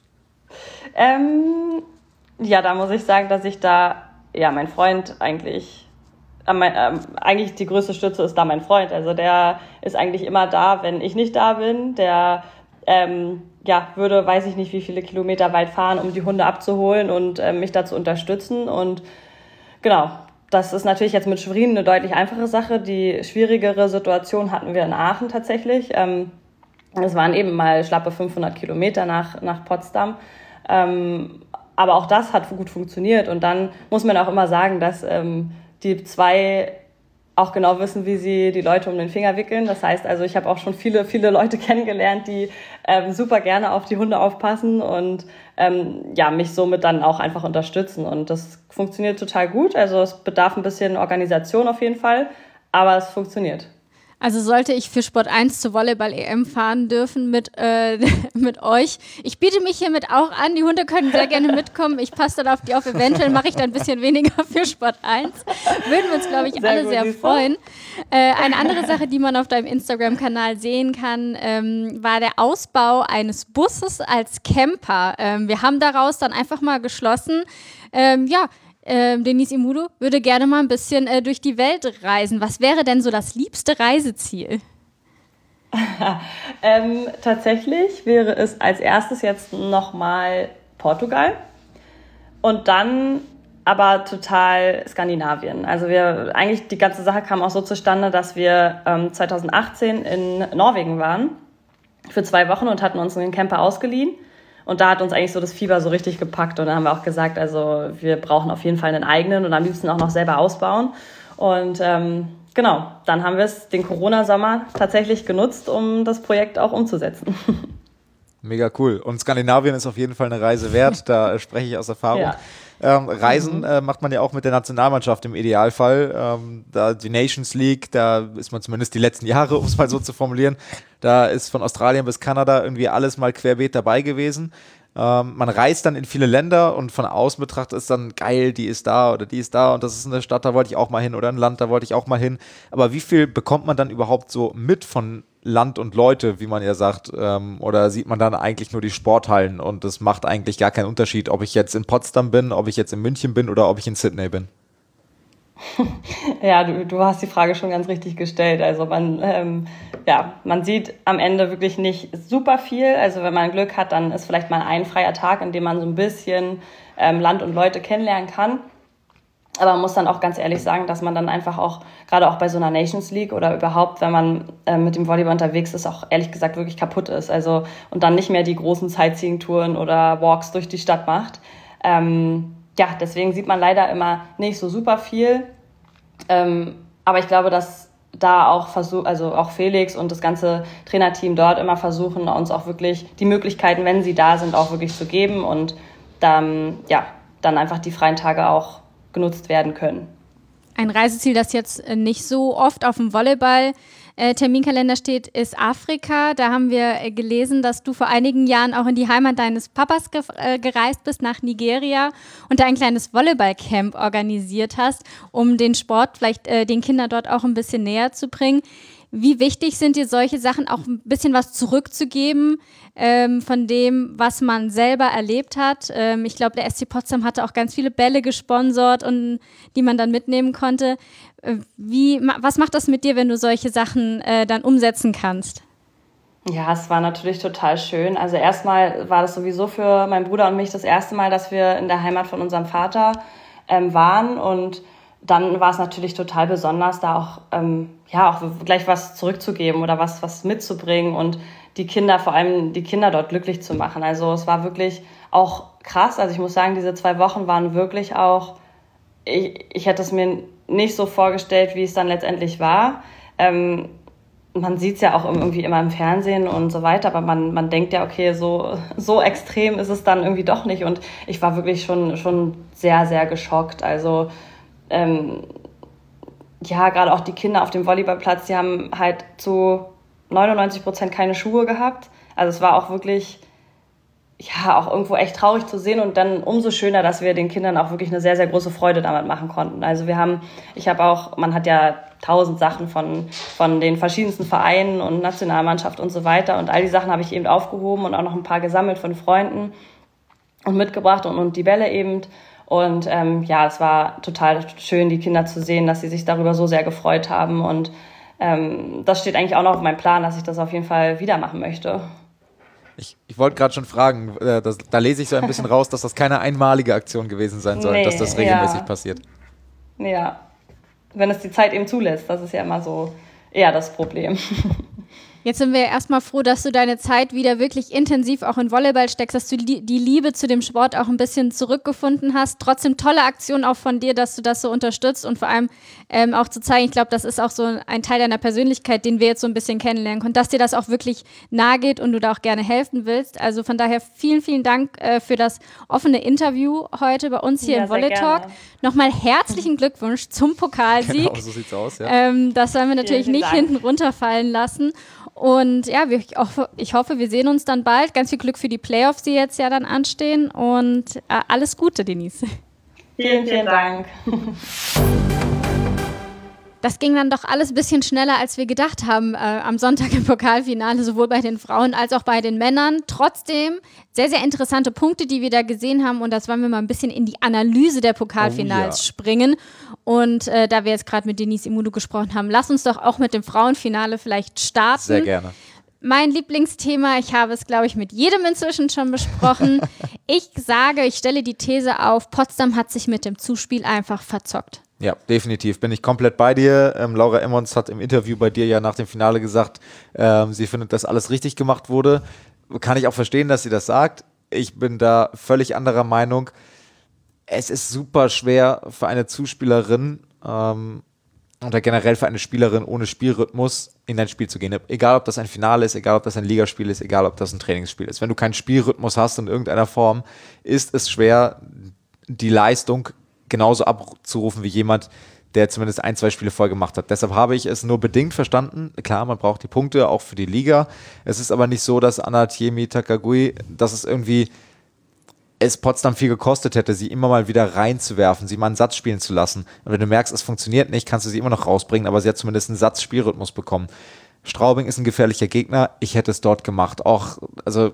Ähm, ja, da muss ich sagen, dass ich da, ja, mein Freund eigentlich... Mein, ähm, eigentlich die größte Stütze ist da mein Freund. Also der ist eigentlich immer da, wenn ich nicht da bin. Der ähm, ja, würde, weiß ich nicht, wie viele Kilometer weit fahren, um die Hunde abzuholen und äh, mich da zu unterstützen. Und genau, das ist natürlich jetzt mit Schwerin eine deutlich einfache Sache. Die schwierigere Situation hatten wir in Aachen tatsächlich. Ähm, das waren eben mal schlappe fünfhundert Kilometer nach, nach Potsdam. Ähm, aber auch das hat gut funktioniert. Und dann muss man auch immer sagen, dass ähm, die zwei auch genau wissen, wie sie die Leute um den Finger wickeln. Das heißt also, ich habe auch schon viele, viele Leute kennengelernt, die ähm, super gerne auf die Hunde aufpassen und ähm, ja, mich somit dann auch einfach unterstützen. Und das funktioniert total gut. Also es bedarf ein bisschen Organisation auf jeden Fall, aber es funktioniert. Also sollte ich für Sport eins zur Volleyball-E M fahren dürfen mit, äh, mit euch. Ich biete mich hiermit auch an. Die Hunde können sehr gerne mitkommen. Ich passe dann auf die auf. Eventuell mache ich dann ein bisschen weniger für Sport eins. Würden wir uns, glaube ich, sehr alle gut, sehr freuen. Äh, eine andere Sache, die man auf deinem Instagram-Kanal sehen kann, ähm, war der Ausbau eines Busses als Camper. Ähm, wir haben daraus dann einfach mal geschlossen, ähm, ja, Ähm, Denise Imudu würde gerne mal ein bisschen äh, durch die Welt reisen. Was wäre denn so das liebste Reiseziel? ähm, tatsächlich wäre es als erstes jetzt nochmal Portugal. Und dann aber total Skandinavien. Also wir, eigentlich die ganze Sache kam auch so zustande, dass wir ähm, zwanzig achtzehn in Norwegen waren für zwei Wochen und hatten uns einen Camper ausgeliehen. Und da hat uns eigentlich so das Fieber so richtig gepackt. Und da haben wir auch gesagt, also wir brauchen auf jeden Fall einen eigenen und am liebsten auch noch selber ausbauen. Und ähm, genau, dann haben wir es den Corona-Sommer tatsächlich genutzt, um das Projekt auch umzusetzen. Mega cool. Und Skandinavien ist auf jeden Fall eine Reise wert, da spreche ich aus Erfahrung. Ja. Ähm, Reisen mhm. äh, macht man ja auch mit der Nationalmannschaft im Idealfall. Ähm, da die Nations League, da ist man zumindest die letzten Jahre, um es mal so zu formulieren, da ist von Australien bis Kanada irgendwie alles mal querbeet dabei gewesen. Ähm, man reist dann in viele Länder und von außen betrachtet ist dann geil, die ist da oder die ist da und das ist eine Stadt, da wollte ich auch mal hin oder ein Land, da wollte ich auch mal hin. Aber wie viel bekommt man dann überhaupt so mit von Land und Leute, wie man ja sagt, ähm, oder sieht man dann eigentlich nur die Sporthallen und das macht eigentlich gar keinen Unterschied, ob ich jetzt in Potsdam bin, ob ich jetzt in München bin oder ob ich in Sydney bin? Ja, du, du hast die Frage schon ganz richtig gestellt. Also man, ähm, ja, man sieht am Ende wirklich nicht super viel. Also wenn man Glück hat, dann ist vielleicht mal ein freier Tag, in dem man so ein bisschen ähm, Land und Leute kennenlernen kann. Aber man muss dann auch ganz ehrlich sagen, dass man dann einfach auch, gerade auch bei so einer Nations League oder überhaupt, wenn man äh, mit dem Volleyball unterwegs ist, auch ehrlich gesagt wirklich kaputt ist. Also und dann nicht mehr die großen Sightseeing-Touren oder Walks durch die Stadt macht. Ähm, ja, deswegen sieht man leider immer nicht so super viel. Ähm, aber ich glaube, dass da auch versuch, also auch Felix und das ganze Trainerteam dort immer versuchen, uns auch wirklich die Möglichkeiten, wenn sie da sind, auch wirklich zu geben und dann, ja, dann einfach die freien Tage auch genutzt werden können. Ein Reiseziel, das jetzt nicht so oft auf dem Volleyball-Terminkalender steht, ist Afrika. Da haben wir gelesen, dass du vor einigen Jahren auch in die Heimat deines Papas gereist bist, nach Nigeria und da ein kleines Volleyballcamp organisiert hast, um den Sport vielleicht äh, den Kindern dort auch ein bisschen näher zu bringen. Wie wichtig sind dir solche Sachen, auch ein bisschen was zurückzugeben ähm, von dem, was man selber erlebt hat? Ähm, ich glaube, der S C Potsdam hatte auch ganz viele Bälle gesponsert, und die man dann mitnehmen konnte. Äh, wie, was macht das mit dir, wenn du solche Sachen äh, dann umsetzen kannst? Ja, es war natürlich total schön. Also erstmal war das sowieso für meinen Bruder und mich das erste Mal, dass wir in der Heimat von unserem Vater ähm, waren, und dann war es natürlich total besonders, da auch, ähm, ja, auch gleich was zurückzugeben oder was, was mitzubringen und die Kinder, vor allem die Kinder dort glücklich zu machen. Also es war wirklich auch krass. Also ich muss sagen, diese zwei Wochen waren wirklich auch, ich, ich hätte es mir nicht so vorgestellt, wie es dann letztendlich war. Ähm, man sieht es ja auch irgendwie immer im Fernsehen und so weiter, aber man, man denkt ja, okay, so, so extrem ist es dann irgendwie doch nicht. Und ich war wirklich schon, schon sehr, sehr geschockt. Also Ähm, ja, gerade auch die Kinder auf dem Volleyballplatz, die haben halt zu neunundneunzig Prozent keine Schuhe gehabt. Also es war auch wirklich, ja, auch irgendwo echt traurig zu sehen, und dann umso schöner, dass wir den Kindern auch wirklich eine sehr, sehr große Freude damit machen konnten. Also wir haben, ich habe auch, man hat ja tausend Sachen von, von den verschiedensten Vereinen und Nationalmannschaft und so weiter, und all die Sachen habe ich eben aufgehoben und auch noch ein paar gesammelt von Freunden und mitgebracht und, und die Bälle eben. Und ähm, ja, es war total schön, die Kinder zu sehen, dass sie sich darüber so sehr gefreut haben. Und ähm, das steht eigentlich auch noch auf meinem Plan, dass ich das auf jeden Fall wieder machen möchte. Ich, ich wollte gerade schon fragen, äh, das, da lese ich so ein bisschen raus, dass das keine einmalige Aktion gewesen sein soll, nee, dass das regelmäßig ja. passiert. Ja, wenn es die Zeit eben zulässt, das ist ja immer so eher das Problem. Jetzt sind wir erstmal froh, dass du deine Zeit wieder wirklich intensiv auch in Volleyball steckst, dass du die Liebe zu dem Sport auch ein bisschen zurückgefunden hast. Trotzdem tolle Aktion auch von dir, dass du das so unterstützt und vor allem ähm, auch zu zeigen, ich glaube, das ist auch so ein Teil deiner Persönlichkeit, den wir jetzt so ein bisschen kennenlernen können, dass dir das auch wirklich nahe geht und du da auch gerne helfen willst. Also von daher vielen, vielen Dank äh, für das offene Interview heute bei uns hier ja, im Volley Talk. Nochmal herzlichen Glückwunsch zum Pokalsieg. Genau, so sieht's aus, ja. Ähm, das sollen wir natürlich vielen, vielen nicht Dank. hinten runterfallen lassen. Und ja, ich hoffe, ich hoffe, wir sehen uns dann bald. Ganz viel Glück für die Playoffs, die jetzt ja dann anstehen. Und äh, alles Gute, Denise. Vielen, vielen Dank. Das ging dann doch alles ein bisschen schneller, als wir gedacht haben äh, am Sonntag im Pokalfinale, sowohl bei den Frauen als auch bei den Männern. Trotzdem sehr, sehr interessante Punkte, die wir da gesehen haben. Und das wollen wir mal ein bisschen in die Analyse der Pokalfinals oh, ja. springen. Und äh, da wir jetzt gerade mit Denise Imudu gesprochen haben, lass uns doch auch mit dem Frauenfinale vielleicht starten. Sehr gerne. Mein Lieblingsthema, ich habe es, glaube ich, mit jedem inzwischen schon besprochen, Ich sage, ich stelle die These auf, Potsdam hat sich mit dem Zuspiel einfach verzockt. Ja, definitiv. Bin ich komplett bei dir. Ähm, Laura Emmons hat im Interview bei dir ja nach dem Finale gesagt, ähm, sie findet, dass alles richtig gemacht wurde. Kann ich auch verstehen, dass sie das sagt. Ich bin da völlig anderer Meinung. Es ist super schwer für eine Zuspielerin ähm, oder generell für eine Spielerin ohne Spielrhythmus in ein Spiel zu gehen. Egal, ob das ein Finale ist, egal, ob das ein Ligaspiel ist, egal, ob das ein Trainingsspiel ist. Wenn du keinen Spielrhythmus hast in irgendeiner Form, ist es schwer, die Leistung genauso abzurufen wie jemand, der zumindest ein, zwei Spiele voll gemacht hat. Deshalb habe ich es nur bedingt verstanden. Klar, man braucht die Punkte auch für die Liga. Es ist aber nicht so, dass Anatiemi Takagui, dass es irgendwie es Potsdam viel gekostet hätte, sie immer mal wieder reinzuwerfen, sie mal einen Satz spielen zu lassen. Und wenn du merkst, es funktioniert nicht, kannst du sie immer noch rausbringen, aber sie hat zumindest einen Satz Spielrhythmus bekommen. Straubing ist ein gefährlicher Gegner. Ich hätte es dort gemacht. Auch, also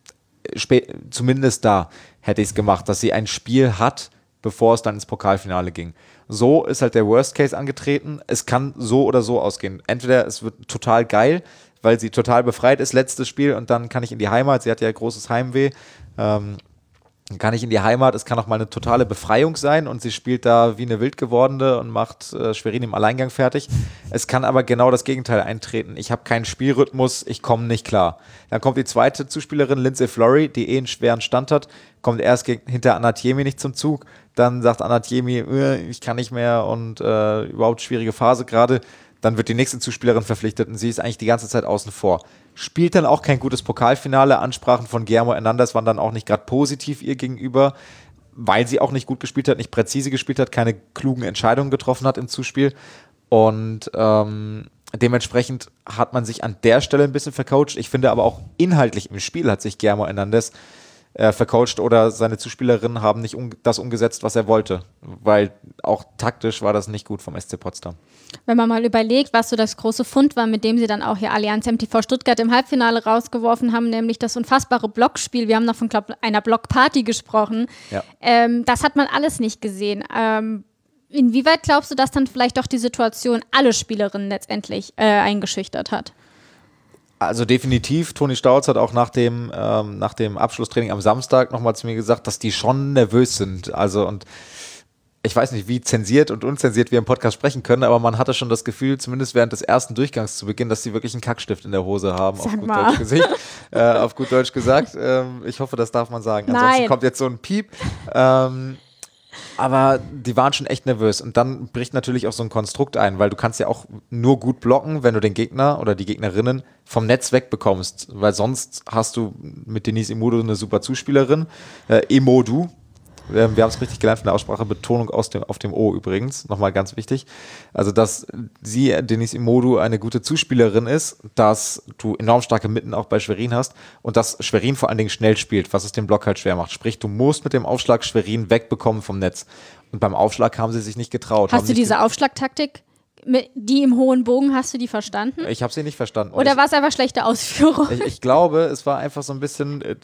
spä- zumindest da hätte ich es gemacht, dass sie ein Spiel hat, bevor es dann ins Pokalfinale ging. So ist halt der Worst Case angetreten. Es kann so oder so ausgehen. Entweder es wird total geil, weil sie total befreit ist, letztes Spiel, und dann kann ich in die Heimat. Sie hat ja großes Heimweh. Ähm, Dann kann ich in die Heimat, es kann auch mal eine totale Befreiung sein und sie spielt da wie eine Wildgewordene und macht äh, Schwerin im Alleingang fertig. Es kann aber genau das Gegenteil eintreten. Ich habe keinen Spielrhythmus, ich komme nicht klar. Dann kommt die zweite Zuspielerin, Lindsay Flory, die eh einen schweren Stand hat, kommt erst gegen, hinter Anatiemi nicht zum Zug. Dann sagt Anatiemi, äh, ich kann nicht mehr und äh, überhaupt schwierige Phase gerade. Dann wird die nächste Zuspielerin verpflichtet und sie ist eigentlich die ganze Zeit außen vor. Spielt dann auch kein gutes Pokalfinale. Ansprachen von Guillermo Hernandez waren dann auch nicht gerade positiv ihr gegenüber, weil sie auch nicht gut gespielt hat, nicht präzise gespielt hat, keine klugen Entscheidungen getroffen hat im Zuspiel. Und ähm, dementsprechend hat man sich an der Stelle ein bisschen vercoacht. Ich finde aber auch inhaltlich im Spiel hat sich Guillermo Hernandez äh, vercoacht oder seine Zuspielerinnen haben nicht um, das umgesetzt, was er wollte. Weil auch taktisch war das nicht gut vom S C Potsdam. Wenn man mal überlegt, was so das große Fund war, mit dem sie dann auch hier Allianz M T V Stuttgart im Halbfinale rausgeworfen haben, nämlich das unfassbare Blockspiel. Wir haben noch von glaub, einer Blockparty gesprochen. Ja. Ähm, das hat man alles nicht gesehen. Ähm, inwieweit glaubst du, dass dann vielleicht doch die Situation alle Spielerinnen letztendlich äh, eingeschüchtert hat? Also definitiv, Toni Stauz hat auch nach dem, ähm, nach dem Abschlusstraining am Samstag nochmal zu mir gesagt, dass die schon nervös sind. Also und ich weiß nicht, wie zensiert und unzensiert wir im Podcast sprechen können, aber man hatte schon das Gefühl, zumindest während des ersten Durchgangs zu Beginn, dass sie wirklich einen Kackstift in der Hose haben, auf gut, Deutsch Gesicht, äh, auf gut Deutsch gesagt. Ähm, ich hoffe, das darf man sagen. Ansonsten Nein. kommt jetzt so ein Piep. Ähm, aber die waren schon echt nervös. Und dann bricht natürlich auch so ein Konstrukt ein, weil du kannst ja auch nur gut blocken, wenn du den Gegner oder die Gegnerinnen vom Netz wegbekommst. Weil sonst hast du mit Denise Imodu eine super Zuspielerin. Äh, Imodu. Wir haben es richtig gelernt von der Aussprache, Betonung aus dem, auf dem O übrigens, nochmal ganz wichtig. Also, dass sie, Denise Imodu, eine gute Zuspielerin ist, dass du enorm starke Mitten auch bei Schwerin hast und dass Schwerin vor allen Dingen schnell spielt, was es den Block halt schwer macht. Sprich, du musst mit dem Aufschlag Schwerin wegbekommen vom Netz. Und beim Aufschlag haben sie sich nicht getraut. Hast du diese Aufschlagtaktik? Die im hohen Bogen, hast du die verstanden? Ich habe sie nicht verstanden. Oder war es einfach schlechte Ausführung? Ich, ich glaube, es war einfach so ein bisschen äh,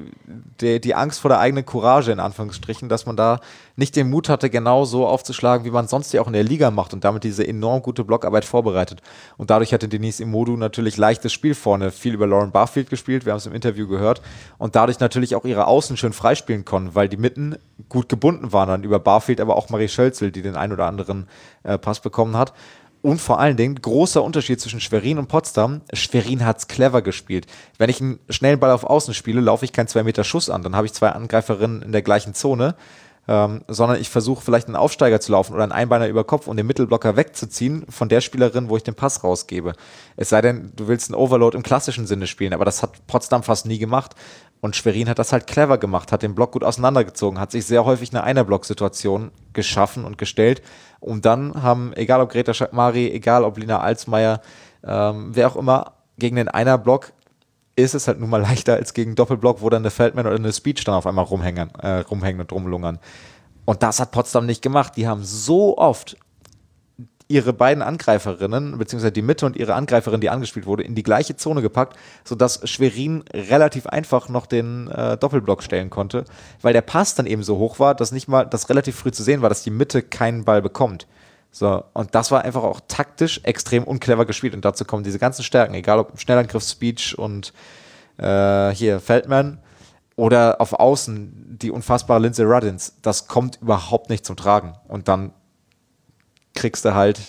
die, die Angst vor der eigenen Courage in Anführungsstrichen, dass man da nicht den Mut hatte, genau so aufzuschlagen, wie man sonst ja auch in der Liga macht und damit diese enorm gute Blockarbeit vorbereitet. Und dadurch hatte Denise Imodu natürlich leichtes Spiel vorne, viel über Lauren Barfield gespielt, wir haben es im Interview gehört, und dadurch natürlich auch ihre Außen schön freispielen konnten, weil die Mitten gut gebunden waren dann über Barfield, aber auch Marie Schölzel, die den ein oder anderen äh, Pass bekommen hat. Und vor allen Dingen, großer Unterschied zwischen Schwerin und Potsdam. Schwerin hat es clever gespielt. Wenn ich einen schnellen Ball auf Außen spiele, laufe ich keinen zwei Meter Schuss an. Dann habe ich zwei Angreiferinnen in der gleichen Zone. Ähm, sondern ich versuche vielleicht einen Aufsteiger zu laufen oder einen Einbeiner über Kopf und den Mittelblocker wegzuziehen von der Spielerin, wo ich den Pass rausgebe. Es sei denn, du willst einen Overload im klassischen Sinne spielen, aber das hat Potsdam fast nie gemacht. Und Schwerin hat das halt clever gemacht, hat den Block gut auseinandergezogen, hat sich sehr häufig eine Einer-Block-Situation geschaffen und gestellt. Und dann haben, egal ob Greta Schakmari, egal ob Lina Alsmeier, ähm, wer auch immer, gegen den Einer-Block ist es halt nun mal leichter als gegen Doppelblock, wo dann eine Feldman oder eine Speech dann auf einmal rumhängen, äh, rumhängen und rumlungern. Und das hat Potsdam nicht gemacht. Die haben so oft ihre beiden Angreiferinnen, beziehungsweise die Mitte und ihre Angreiferin, die angespielt wurde, in die gleiche Zone gepackt, sodass Schwerin relativ einfach noch den äh, Doppelblock stellen konnte, weil der Pass dann eben so hoch war, dass nicht mal, dass relativ früh zu sehen war, dass die Mitte keinen Ball bekommt. So, und das war einfach auch taktisch extrem unclever gespielt und dazu kommen diese ganzen Stärken, egal ob im Schnellangriff, Speech und äh, hier Feldman. Oder auf Außen die unfassbare Lindsay Ruddins. Das kommt überhaupt nicht zum Tragen. Und dann kriegst du halt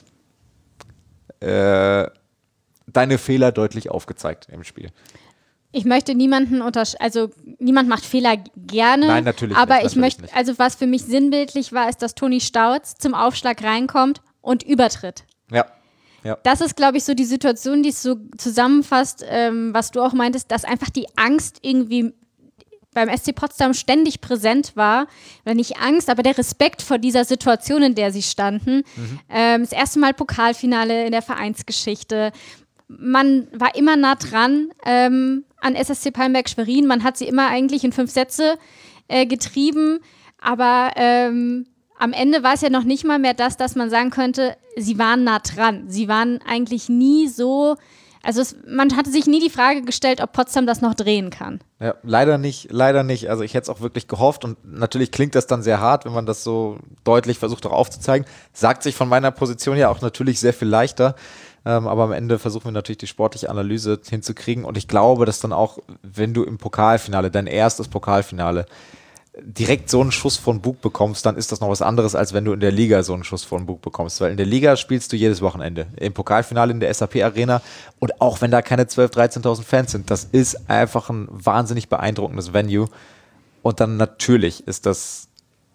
äh, deine Fehler deutlich aufgezeigt im Spiel. Ich möchte niemanden untersch- also niemand macht Fehler gerne. Nein, natürlich aber nicht, ich möchte, nicht. also was für mich sinnbildlich war, ist, dass Toni Stauz zum Aufschlag reinkommt und übertritt. Ja. Ja. Das ist, glaube ich, so die Situation, die es so zusammenfasst, ähm, was du auch meintest, dass einfach die Angst irgendwie beim S C Potsdam ständig präsent war. Oder nicht Angst, aber der Respekt vor dieser Situation, in der sie standen. Mhm. Ähm, das erste Mal Pokalfinale in der Vereinsgeschichte. Man war immer nah dran ähm, an S S C Palmberg-Schwerin. Man hat sie immer eigentlich in fünf Sätze äh, getrieben. Aber ähm, am Ende war es ja noch nicht mal mehr das, dass man sagen könnte, sie waren nah dran. Sie waren eigentlich nie so, also es, man hatte sich nie die Frage gestellt, ob Potsdam das noch drehen kann. Ja, leider nicht, leider nicht. Also ich hätte es auch wirklich gehofft und natürlich klingt das dann sehr hart, wenn man das so deutlich versucht auch aufzuzeigen. Sagt sich von meiner Position ja auch natürlich sehr viel leichter. Ähm, aber am Ende versuchen wir natürlich die sportliche Analyse hinzukriegen und ich glaube, dass dann auch, wenn du im Pokalfinale, dein erstes Pokalfinale, direkt so einen Schuss von Bug bekommst, dann ist das noch was anderes, als wenn du in der Liga so einen Schuss von Bug bekommst. Weil in der Liga spielst du jedes Wochenende. Im Pokalfinale in der S A P Arena und auch wenn da keine zwölftausend, dreizehntausend Fans sind, das ist einfach ein wahnsinnig beeindruckendes Venue. Und dann natürlich ist das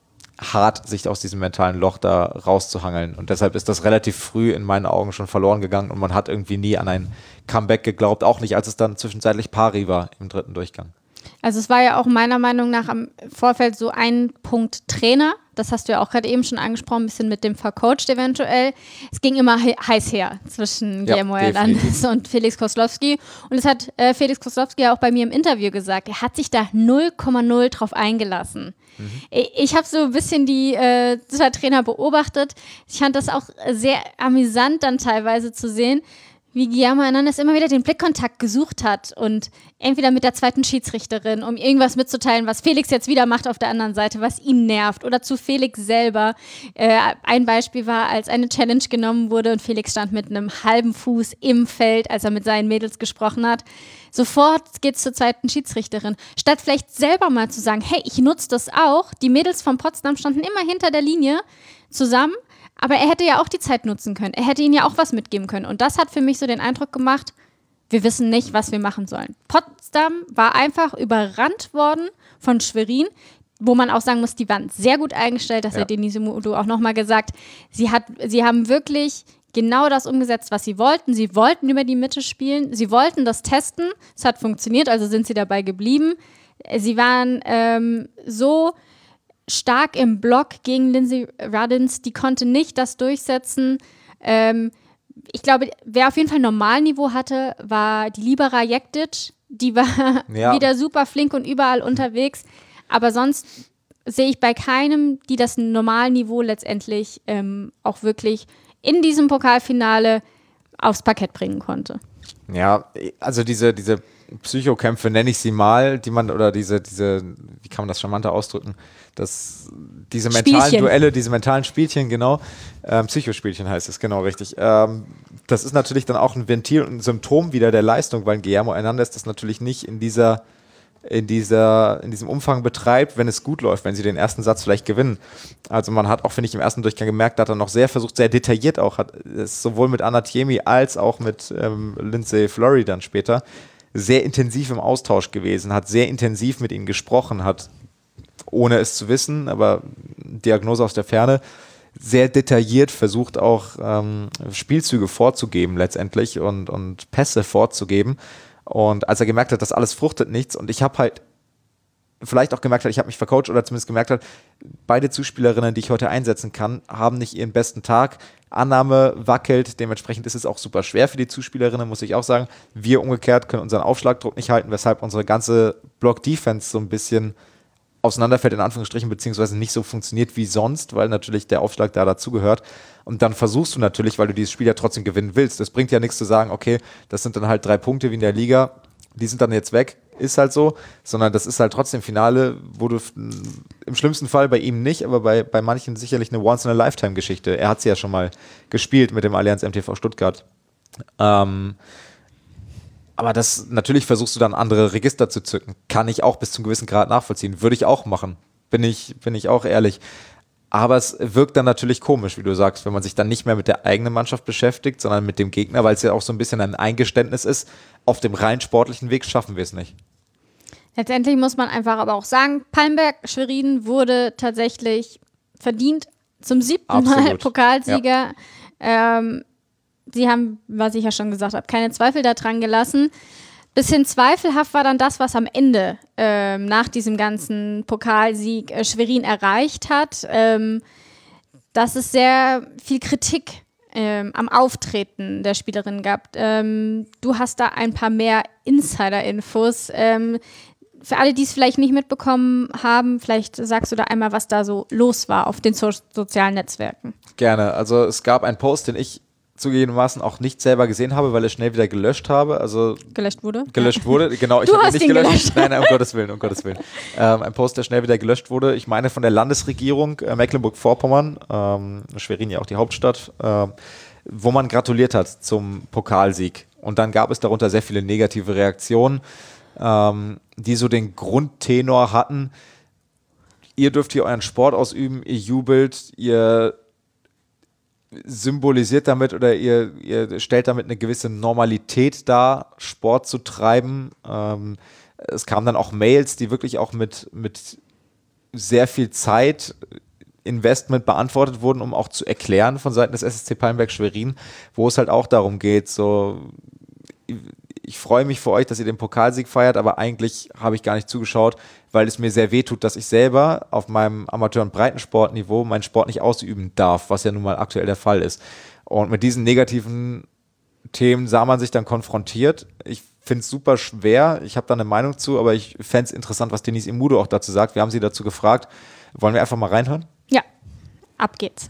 hart, sich aus diesem mentalen Loch da rauszuhangeln. Und deshalb ist das relativ früh in meinen Augen schon verloren gegangen und man hat irgendwie nie an ein Comeback geglaubt, auch nicht, als es dann zwischenzeitlich pari war im dritten Durchgang. Also es war ja auch meiner Meinung nach am Vorfeld so ein Punkt Trainer. Das hast du ja auch gerade eben schon angesprochen, ein bisschen mit dem vercoacht eventuell. Es ging immer he- heiß her zwischen Ja, Guillermo Hernandez definitiv. und Felix Koslowski. Und das hat äh, Felix Koslowski ja auch bei mir im Interview gesagt. Er hat sich da null Komma null drauf eingelassen. Mhm. Ich, ich habe so ein bisschen die äh, zwei Trainer beobachtet. Ich fand das auch sehr amüsant dann teilweise zu sehen, wie Guillermo Hernandez immer wieder den Blickkontakt gesucht hat und entweder mit der zweiten Schiedsrichterin, um irgendwas mitzuteilen, was Felix jetzt wieder macht auf der anderen Seite, was ihn nervt, oder zu Felix selber. Äh, ein Beispiel war, als eine Challenge genommen wurde und Felix stand mit einem halben Fuß im Feld, als er mit seinen Mädels gesprochen hat. Sofort geht's zur zweiten Schiedsrichterin. Statt vielleicht selber mal zu sagen, hey, ich nutze das auch. Die Mädels von Potsdam standen immer hinter der Linie zusammen. Aber er hätte ja auch die Zeit nutzen können. Er hätte ihnen ja auch was mitgeben können. Und das hat für mich so den Eindruck gemacht, wir wissen nicht, was wir machen sollen. Potsdam war einfach überrannt worden von Schwerin, wo man auch sagen muss, die waren sehr gut eingestellt. Das Ja. hat Denise Mudu auch nochmal gesagt. Sie, hat, sie haben wirklich genau das umgesetzt, was sie wollten. Sie wollten über die Mitte spielen. Sie wollten das testen. Es hat funktioniert, also sind sie dabei geblieben. Sie waren ähm, so stark im Block gegen Lindsay Ruddins, die konnte nicht das durchsetzen. Ähm, ich glaube, wer auf jeden Fall Normalniveau hatte, war die Libera Jektic. Die war Ja. wieder super flink und überall unterwegs. Aber sonst sehe ich bei keinem, die das Normalniveau letztendlich ähm, auch wirklich in diesem Pokalfinale aufs Parkett bringen konnte. Ja, also diese, diese Psychokämpfe, nenne ich sie mal, die man, oder diese, diese, wie kann man das charmanter ausdrücken, dass diese mentalen Spielchen. Duelle, diese mentalen Spielchen, genau, ähm, Psychospielchen heißt es, genau, richtig. Ähm, das ist natürlich dann auch ein Ventil und ein Symptom wieder der Leistung, weil Guillermo Hernandez das natürlich nicht in dieser in dieser, in diesem Umfang betreibt, wenn es gut läuft, wenn sie den ersten Satz vielleicht gewinnen. Also man hat auch, finde ich, im ersten Durchgang gemerkt, dass er noch sehr versucht, sehr detailliert auch hat, es sowohl mit Anna Thiemi als auch mit ähm, Lindsay Fleury dann später, sehr intensiv im Austausch gewesen, hat sehr intensiv mit ihnen gesprochen, hat, ohne es zu wissen, aber Diagnose aus der Ferne, sehr detailliert versucht auch ähm, Spielzüge vorzugeben letztendlich und, und Pässe vorzugeben. Und als er gemerkt hat, das alles fruchtet nichts und ich habe halt vielleicht auch gemerkt hat, ich habe mich vercoacht oder zumindest gemerkt hat, beide Zuspielerinnen, die ich heute einsetzen kann, haben nicht ihren besten Tag. Annahme wackelt, dementsprechend ist es auch super schwer für die Zuspielerinnen, muss ich auch sagen. Wir umgekehrt können unseren Aufschlagdruck nicht halten, weshalb unsere ganze Block-Defense so ein bisschen auseinanderfällt, in Anführungsstrichen, beziehungsweise nicht so funktioniert wie sonst, weil natürlich der Aufschlag da dazugehört. Und dann versuchst du natürlich, weil du dieses Spiel ja trotzdem gewinnen willst. Es bringt ja nichts zu sagen, okay, das sind dann halt drei Punkte wie in der Liga, die sind dann jetzt weg, ist halt so, sondern das ist halt trotzdem Finale, wo du f- im schlimmsten Fall bei ihm nicht, aber bei, bei manchen sicherlich eine Once-in-a-Lifetime-Geschichte. Er hat sie ja schon mal gespielt mit dem Allianz M T V Stuttgart. Ähm, Aber das, natürlich versuchst du dann andere Register zu zücken. Kann ich auch bis zum gewissen Grad nachvollziehen. Würde ich auch machen. Bin ich, bin ich auch ehrlich. Aber es wirkt dann natürlich komisch, wie du sagst, wenn man sich dann nicht mehr mit der eigenen Mannschaft beschäftigt, sondern mit dem Gegner, weil es ja auch so ein bisschen ein Eingeständnis ist, auf dem rein sportlichen Weg schaffen wir es nicht. Letztendlich muss man einfach aber auch sagen, Palmberg-Schwerin wurde tatsächlich verdient zum siebten Absolut. Mal Pokalsieger. Ja. Ähm, sie haben, was ich ja schon gesagt habe, keine Zweifel daran gelassen. Bisschen zweifelhaft war dann das, was am Ende ähm, nach diesem ganzen Pokalsieg äh, Schwerin erreicht hat. Ähm, dass es sehr viel Kritik ähm, am Auftreten der Spielerin gab. Ähm, du hast da ein paar mehr Insider-Infos. Ähm, für alle, die es vielleicht nicht mitbekommen haben, vielleicht sagst du da einmal, was da so los war auf den so- sozialen Netzwerken. Gerne. Also es gab einen Post, den ich zugegebenermaßen auch nicht selber gesehen habe, weil ich schnell wieder gelöscht habe. Also gelöscht wurde? Gelöscht ja. wurde, genau. Ich du habe hast ihn nicht ihn gelöscht. gelöscht. Nein, nein, um Gottes Willen, um Gottes Willen. Ähm, ein Post, der schnell wieder gelöscht wurde. Ich meine von der Landesregierung äh, Mecklenburg-Vorpommern, ähm, Schwerin ja auch die Hauptstadt, äh, wo man gratuliert hat zum Pokalsieg. Und dann gab es darunter sehr viele negative Reaktionen, ähm, die so den Grundtenor hatten: Ihr dürft hier euren Sport ausüben, ihr jubelt, ihr symbolisiert damit oder ihr, ihr stellt damit eine gewisse Normalität dar, Sport zu treiben. Ähm, es kamen dann auch Mails, die wirklich auch mit, mit sehr viel Zeit, Investment beantwortet wurden, um auch zu erklären von Seiten des S S C Palmberg-Schwerin, wo es halt auch darum geht, so, ich freue mich für euch, dass ihr den Pokalsieg feiert, aber eigentlich habe ich gar nicht zugeschaut, weil es mir sehr wehtut, dass ich selber auf meinem Amateur- und Breitensportniveau meinen Sport nicht ausüben darf, was ja nun mal aktuell der Fall ist. Und mit diesen negativen Themen sah man sich dann konfrontiert. Ich finde es super schwer, ich habe da eine Meinung zu, aber ich fände es interessant, was Denise Imudo auch dazu sagt. Wir haben sie dazu gefragt. Wollen wir einfach mal reinhören? Ja, ab geht's.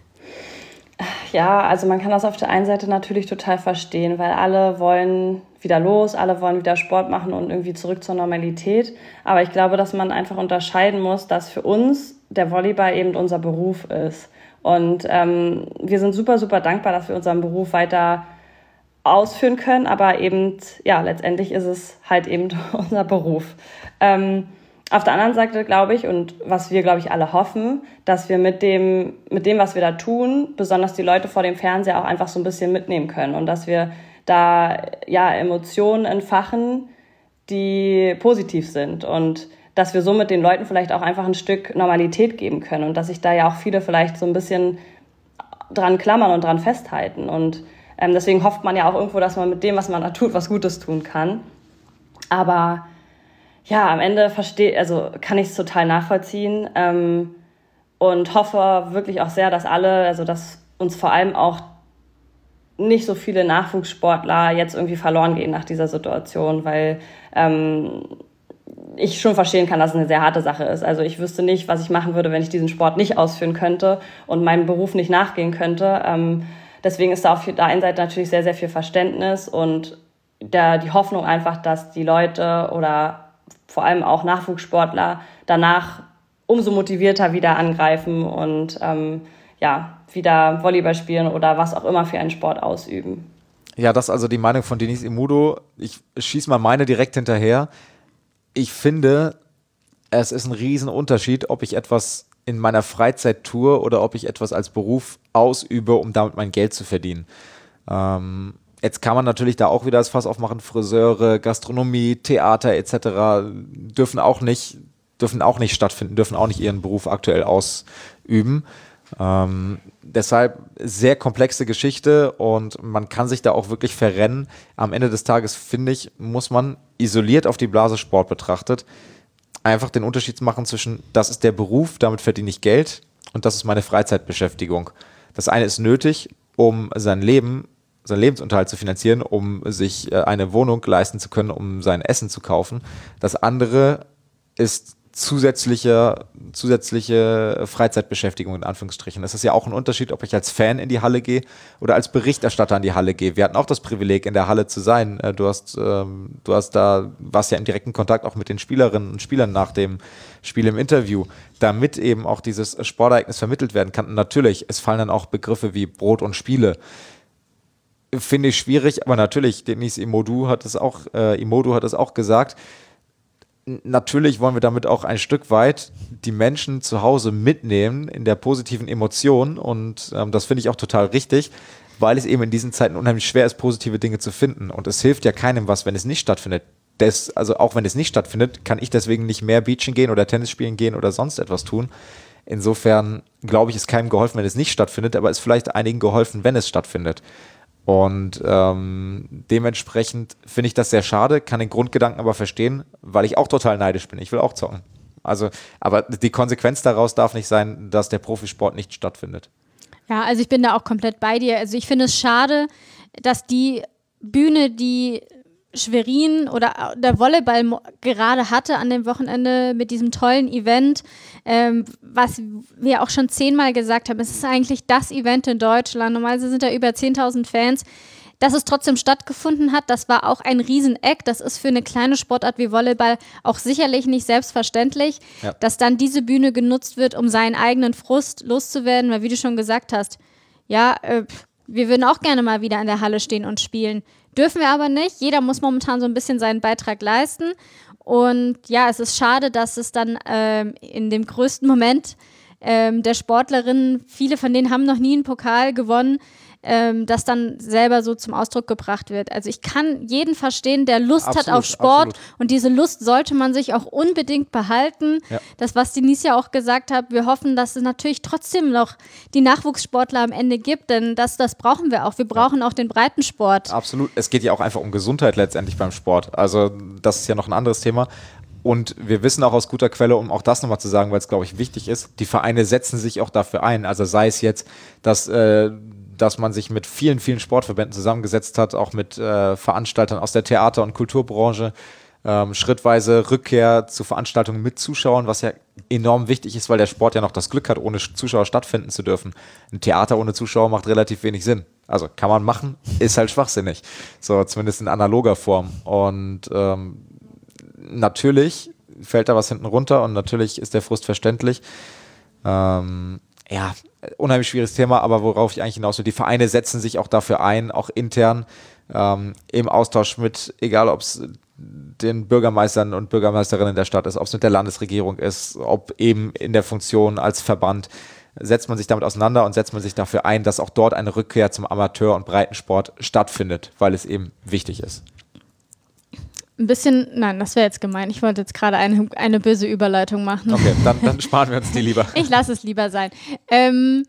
Ja, also man kann das auf der einen Seite natürlich total verstehen, weil alle wollen wieder los, alle wollen wieder Sport machen und irgendwie zurück zur Normalität. Aber ich glaube, dass man einfach unterscheiden muss, dass für uns der Volleyball eben unser Beruf ist. Und ähm, wir sind super, super dankbar, dass wir unseren Beruf weiter ausführen können. Aber eben, ja, letztendlich ist es halt eben unser Beruf. Ähm, Auf der anderen Seite glaube ich, und was wir, glaube ich, alle hoffen, dass wir mit dem, mit dem, was wir da tun, besonders die Leute vor dem Fernseher auch einfach so ein bisschen mitnehmen können und dass wir da ja Emotionen entfachen, die positiv sind und dass wir somit den Leuten vielleicht auch einfach ein Stück Normalität geben können und dass sich da ja auch viele vielleicht so ein bisschen dran klammern und dran festhalten. Und ähm, deswegen hofft man ja auch irgendwo, dass man mit dem, was man da tut, was Gutes tun kann. Aber ja, am Ende verstehe, also kann ich es total nachvollziehen ähm, und hoffe wirklich auch sehr, dass alle, also dass uns vor allem auch nicht so viele Nachwuchssportler jetzt irgendwie verloren gehen nach dieser Situation, weil ähm, ich schon verstehen kann, dass es eine sehr harte Sache ist. Also ich wüsste nicht, was ich machen würde, wenn ich diesen Sport nicht ausführen könnte und meinem Beruf nicht nachgehen könnte. Ähm, deswegen ist da auf der einen Seite natürlich sehr, sehr viel Verständnis und der, die Hoffnung einfach, dass die Leute oder vor allem auch Nachwuchssportler danach umso motivierter wieder angreifen und ähm, ja, wieder Volleyball spielen oder was auch immer für einen Sport ausüben. Ja, das ist also die Meinung von Denise Imudo. Ich schieße mal meine direkt hinterher. Ich finde, es ist ein Riesenunterschied, ob ich etwas in meiner Freizeit tue oder ob ich etwas als Beruf ausübe, um damit mein Geld zu verdienen. Ähm, Jetzt kann man natürlich da auch wieder das Fass aufmachen, Friseure, Gastronomie, Theater et cetera dürfen auch nicht, dürfen auch nicht stattfinden, dürfen auch nicht ihren Beruf aktuell ausüben. Ähm, deshalb sehr komplexe Geschichte und man kann sich da auch wirklich verrennen. Am Ende des Tages, finde ich, muss man isoliert auf die Blase Sport betrachtet einfach den Unterschied machen zwischen, das ist der Beruf, damit verdiene ich Geld und das ist meine Freizeitbeschäftigung. Das eine ist nötig, um sein Leben seinen Lebensunterhalt zu finanzieren, um sich äh, eine Wohnung leisten zu können, um sein Essen zu kaufen. Das andere ist zusätzliche, zusätzliche Freizeitbeschäftigung in Anführungsstrichen. Es ist ja auch ein Unterschied, ob ich als Fan in die Halle gehe oder als Berichterstatter in die Halle gehe. Wir hatten auch das Privileg, in der Halle zu sein. Du hast, ähm, du hast da, warst ja im direkten Kontakt auch mit den Spielerinnen und Spielern nach dem Spiel im Interview, damit eben auch dieses Sportereignis vermittelt werden kann. Und natürlich, es fallen dann auch Begriffe wie Brot und Spiele. finde ich schwierig, aber natürlich, Denise Imodu hat es auch, äh, Imodu hat es auch gesagt, natürlich wollen wir damit auch ein Stück weit die Menschen zu Hause mitnehmen in der positiven Emotion und ähm, das finde ich auch total richtig, weil es eben in diesen Zeiten unheimlich schwer ist, positive Dinge zu finden und es hilft ja keinem was, wenn es nicht stattfindet. Des, also auch wenn es nicht stattfindet, kann ich deswegen nicht mehr Beachen gehen oder Tennis spielen gehen oder sonst etwas tun. Insofern glaube ich, ist keinem geholfen, wenn es nicht stattfindet, aber ist vielleicht einigen geholfen, wenn es stattfindet. Und ähm, dementsprechend finde ich das sehr schade, kann den Grundgedanken aber verstehen, weil ich auch total neidisch bin. Ich will auch zocken. Also, aber die Konsequenz daraus darf nicht sein, dass der Profisport nicht stattfindet. Ja, also ich bin da auch komplett bei dir. Also ich finde es schade, dass die Bühne, die Schwerin oder der Volleyball gerade hatte an dem Wochenende mit diesem tollen Event, ähm, was wir auch schon zehnmal gesagt haben, es ist eigentlich das Event in Deutschland. Normalerweise sind da über zehntausend Fans. Dass es trotzdem stattgefunden hat, das war auch ein Rieseneck. Das ist für eine kleine Sportart wie Volleyball auch sicherlich nicht selbstverständlich, ja. Dass dann diese Bühne genutzt wird, um seinen eigenen Frust loszuwerden, weil wie du schon gesagt hast, ja, äh, wir würden auch gerne mal wieder in der Halle stehen und spielen. Dürfen wir aber nicht. Jeder muss momentan so ein bisschen seinen Beitrag leisten. Und ja, es ist schade, dass es dann ähm, in dem größten Moment ähm, der Sportlerinnen, viele von denen haben noch nie einen Pokal gewonnen, ähm, das dann selber so zum Ausdruck gebracht wird. Also ich kann jeden verstehen, der Lust absolut, hat auf Sport absolut. Und diese Lust sollte man sich auch unbedingt behalten. Ja. Das, was Denise ja auch gesagt hat, wir hoffen, dass es natürlich trotzdem noch die Nachwuchssportler am Ende gibt, denn das, das brauchen wir auch. Wir brauchen ja. auch den Breitensport. Absolut. Es geht ja auch einfach um Gesundheit letztendlich beim Sport. Also das ist ja noch ein anderes Thema. Und wir wissen auch aus guter Quelle, um auch das nochmal zu sagen, weil es, glaube ich, wichtig ist, die Vereine setzen sich auch dafür ein. Also sei es jetzt, dass äh, dass man sich mit vielen, vielen Sportverbänden zusammengesetzt hat, auch mit äh, Veranstaltern aus der Theater- und Kulturbranche, ähm, schrittweise Rückkehr zu Veranstaltungen mit Zuschauern, was ja enorm wichtig ist, weil der Sport ja noch das Glück hat, ohne Zuschauer stattfinden zu dürfen. Ein Theater ohne Zuschauer macht relativ wenig Sinn. Also kann man machen, ist halt schwachsinnig. So, zumindest in analoger Form. Und ähm, natürlich fällt da was hinten runter und natürlich ist der Frust verständlich. Ähm, ja, unheimlich schwieriges Thema, aber worauf ich eigentlich hinaus will, die Vereine setzen sich auch dafür ein, auch intern ähm, im Austausch mit, egal ob es den Bürgermeistern und Bürgermeisterinnen der Stadt ist, ob es mit der Landesregierung ist, ob eben in der Funktion als Verband, setzt man sich damit auseinander und setzt man sich dafür ein, dass auch dort eine Rückkehr zum Amateur- und Breitensport stattfindet, weil es eben wichtig ist. Ein bisschen, nein, das wäre jetzt gemein. Ich wollte jetzt gerade eine, eine böse Überleitung machen. Okay, dann, dann sparen wir uns die lieber. Ich lasse es lieber sein. Ähm,